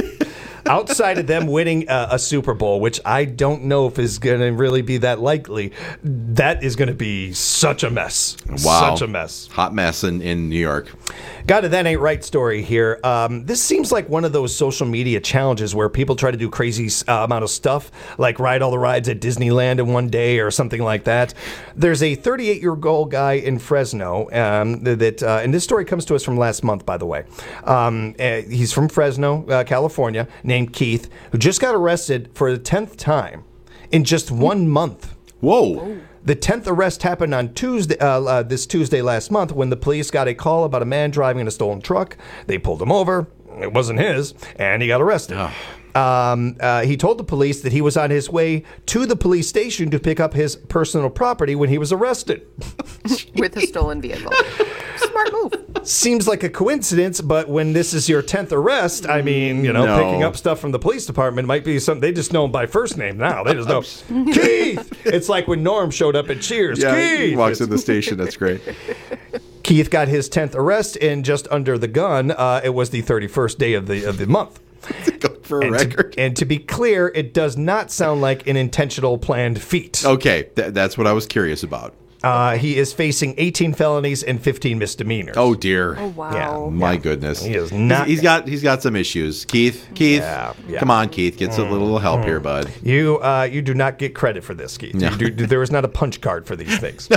Outside of them winning a Super Bowl, which I don't know if is going to really be that likely, that is going to be such a mess. Wow. Such a mess. Hot mess in New York. Got a That Ain't Right story here. This seems like one of those social media challenges where people try to do crazy amount of stuff, like ride all the rides at Disneyland in one day or something like that. There's a 38-year-old guy in Fresno and this story comes to us from last month, by the way. He's from Fresno, California, named Keith, who just got arrested for the 10th time in just 1 month. Whoa. The 10th arrest happened on Tuesday, this Tuesday last month, when the police got a call about a man driving a stolen truck. They pulled him over. It wasn't his, and he got arrested. He told the police that he was on his way to the police station to pick up his personal property when he was arrested. With a stolen vehicle. Smart move. Seems like a coincidence, but when this is your 10th arrest, I mean, picking up stuff from the police department might be something. They just know him by first name now. They just know, Keith! It's like when Norm showed up at Cheers. Yeah, Keith! He walks in the station. That's great. Keith got his 10th arrest in just under the gun. It was the 31st day of the month. For a record. And to be clear, it does not sound like an intentional planned feat. Okay, that's what I was curious about. He is facing 18 felonies and 15 misdemeanors. Oh dear. Oh wow. Yeah. My goodness. He is not. He's got some issues. Keith. Yeah. Come on, Keith. Get a little help here, bud. You do not get credit for this, Keith. No. There is not a punch card for these things.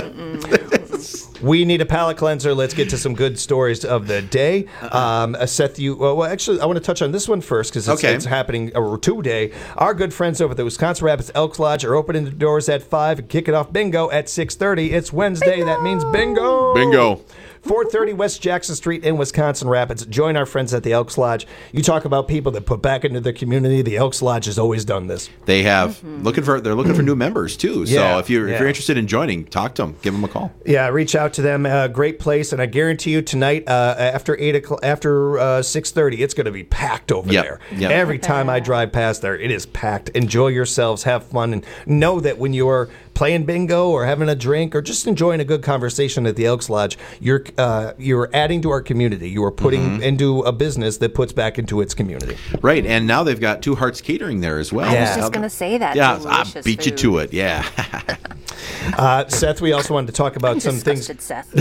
We need a palate cleanser. Let's get to some good stories of the day. Seth, actually, I want to touch on this one first because it's happening today. Our good friends over at the Wisconsin Rapids Elks Lodge are opening the doors at 5 and kicking off bingo at 6:30. It's Wednesday. Bingo! That means bingo. Bingo. 430 West Jackson Street in Wisconsin Rapids. Join our friends at the Elks Lodge. You talk about people that put back into their community. The Elks Lodge has always done this. They have. They're looking for new members too. So if you're interested in joining, talk to them. Give them a call. Yeah, reach out to them. Great place, and I guarantee you tonight after 6:30, it's going to be packed over there. Yep. Every time I drive past there, it is packed. Enjoy yourselves, have fun, and know that when you are playing bingo or having a drink or just enjoying a good conversation at the Elks Lodge, you're adding to our community. You are putting into a business that puts back into its community. Right, and now they've got Two Hearts Catering there as well. I was just going to say that. Yeah, I beat you to it. Yeah. Seth, we also wanted to talk about some things. Seth.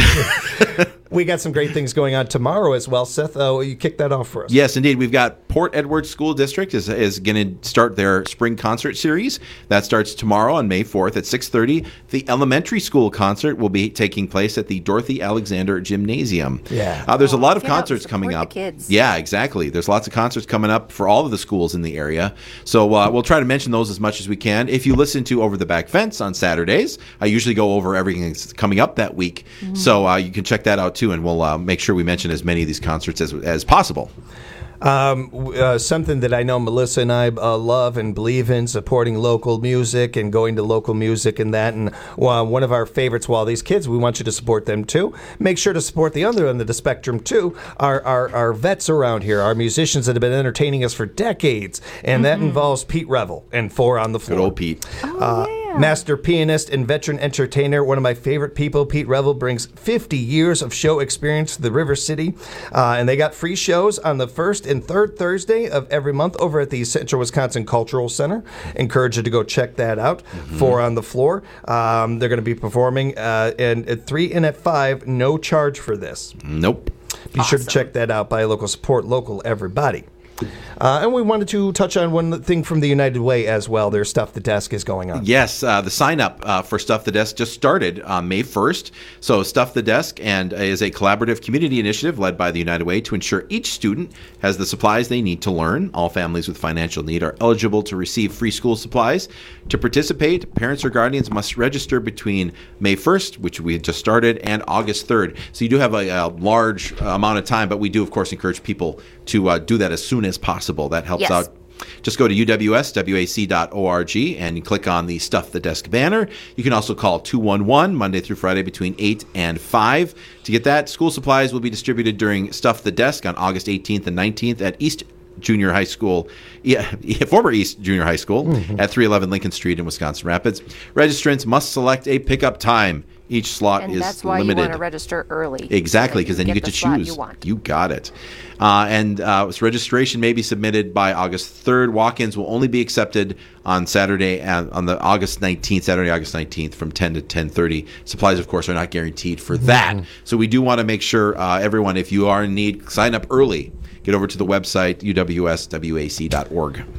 We got some great things going on tomorrow as well. Seth, you kick that off for us. Yes, indeed. We've got Port Edwards School District is going to start their spring concert series. That starts tomorrow on May 4th at 6:30. The elementary school concert will be taking place at the Dorothy Alexander Gymnasium. Yeah. There's a lot of concerts coming up. The kids. Yeah, exactly. There's lots of concerts coming up for all of the schools in the area. So we'll try to mention those as much as we can. If you listen to Over the Back Fence on Saturdays, I usually go over everything that's coming up that week. Mm-hmm. So you can check that out too, and we'll make sure we mention as many of these concerts as possible. Something that I know Melissa and I love and believe in, supporting local music and going to local music and that. And one of our favorites, while these kids, we want you to support them too. Make sure to support the other end of the spectrum too. Our vets around here, our musicians that have been entertaining us for decades. And that involves Pete Revel and Four on the Floor. Good old Pete. Master pianist and veteran entertainer, one of my favorite people. Pete Revel brings 50 years of show experience to the River City. And they got free shows on the first and third Thursday of every month over at the Central Wisconsin Cultural Center. Encourage you to go check that out. Four on the Floor. They're going to be performing at 3 and at 5. No charge for this. Nope. Be sure to check that out. Buy local, support local, everybody. And we wanted to touch on one thing from the United Way as well. Their Stuff the Desk is going on. Yes, the sign-up for Stuff the Desk just started on May 1st. So Stuff the Desk is a collaborative community initiative led by the United Way to ensure each student has the supplies they need to learn. All families with financial need are eligible to receive free school supplies. To participate, parents or guardians must register between May 1st, which we had just started, and August 3rd. So you do have a large amount of time, but we do, of course, encourage people to do that as soon as possible. That helps out. Just go to uwswac.org and you click on the Stuff the Desk banner. You can also call 211 Monday through Friday between 8 and 5 to get that. School supplies will be distributed during Stuff the Desk on August 18th and 19th at East Junior High School, former East Junior High School at 311 Lincoln Street in Wisconsin Rapids. Registrants must select a pickup time. Each slot is limited. And that's why you want to register early. Exactly, because then you get to choose. You got it. And registration may be submitted by August 3rd. Walk-ins will only be accepted on Saturday, on the Saturday, August 19th, from 10 to 10:30. Supplies, of course, are not guaranteed for that. So we do want to make sure everyone, if you are in need, sign up early. Get over to the website, uwswac.org.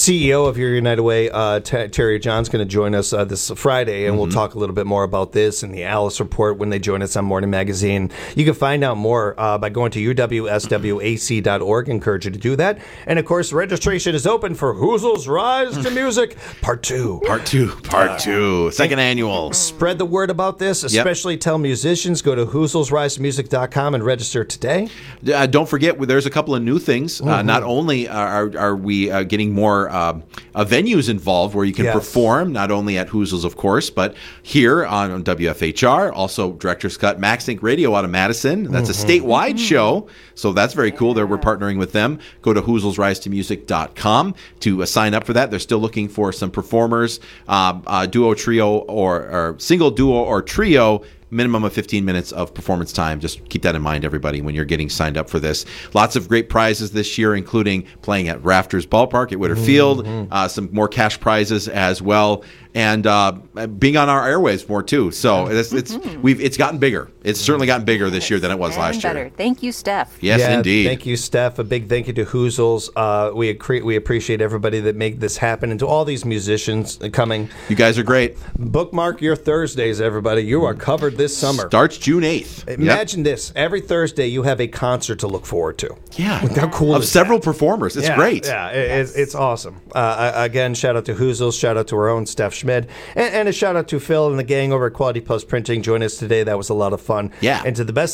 CEO of Your United Way, Terry John's going to join us this Friday, and we'll talk a little bit more about this and the Alice Report when they join us on Morning Magazine. You can find out more by going to uwswac.org. Encourage you to do that. And, of course, registration is open for Hoozle's Rise to Music Part 2. Part 2. Second annual. Spread the word about this, especially tell musicians. Go to hoozlesrisetomusic.com and register today. Don't forget, there's a couple of new things. Not only are we getting more venues involved where you can perform, not only at Hoozles, of course, but here on WFHR, also Director's Cut Maxink Radio out of Madison. That's a statewide show, so that's very cool. We're partnering with them. Go to hoozlesrisetomusic.com to sign up for that. They're still looking for some performers, duo, trio, or single, duo, or trio. Minimum of 15 minutes of performance time. Just keep that in mind, everybody, when you're getting signed up for this. Lots of great prizes this year, including playing at Rafters Ballpark at Witter Field, some more cash prizes as well, and being on our airwaves more too. So it's gotten bigger. It's certainly gotten bigger this year than it was last year. Thank you, Steph. Yes, indeed. Thank you, Steph. A big thank you to Hoozles. We appreciate everybody that make this happen, and to all these musicians coming. You guys are great. Bookmark your Thursdays, everybody. You are covered this summer. Starts June 8th. Imagine this. Every Thursday you have a concert to look forward to. Yeah. How cool of is several that? performers. It's great. Yeah, it's awesome. Again, shout out to Hoozles. Shout out to our own Steph Schmid. And a shout out to Phil and the gang over at Quality Plus Printing. Join us today. That was a lot of fun. Yeah. And to the best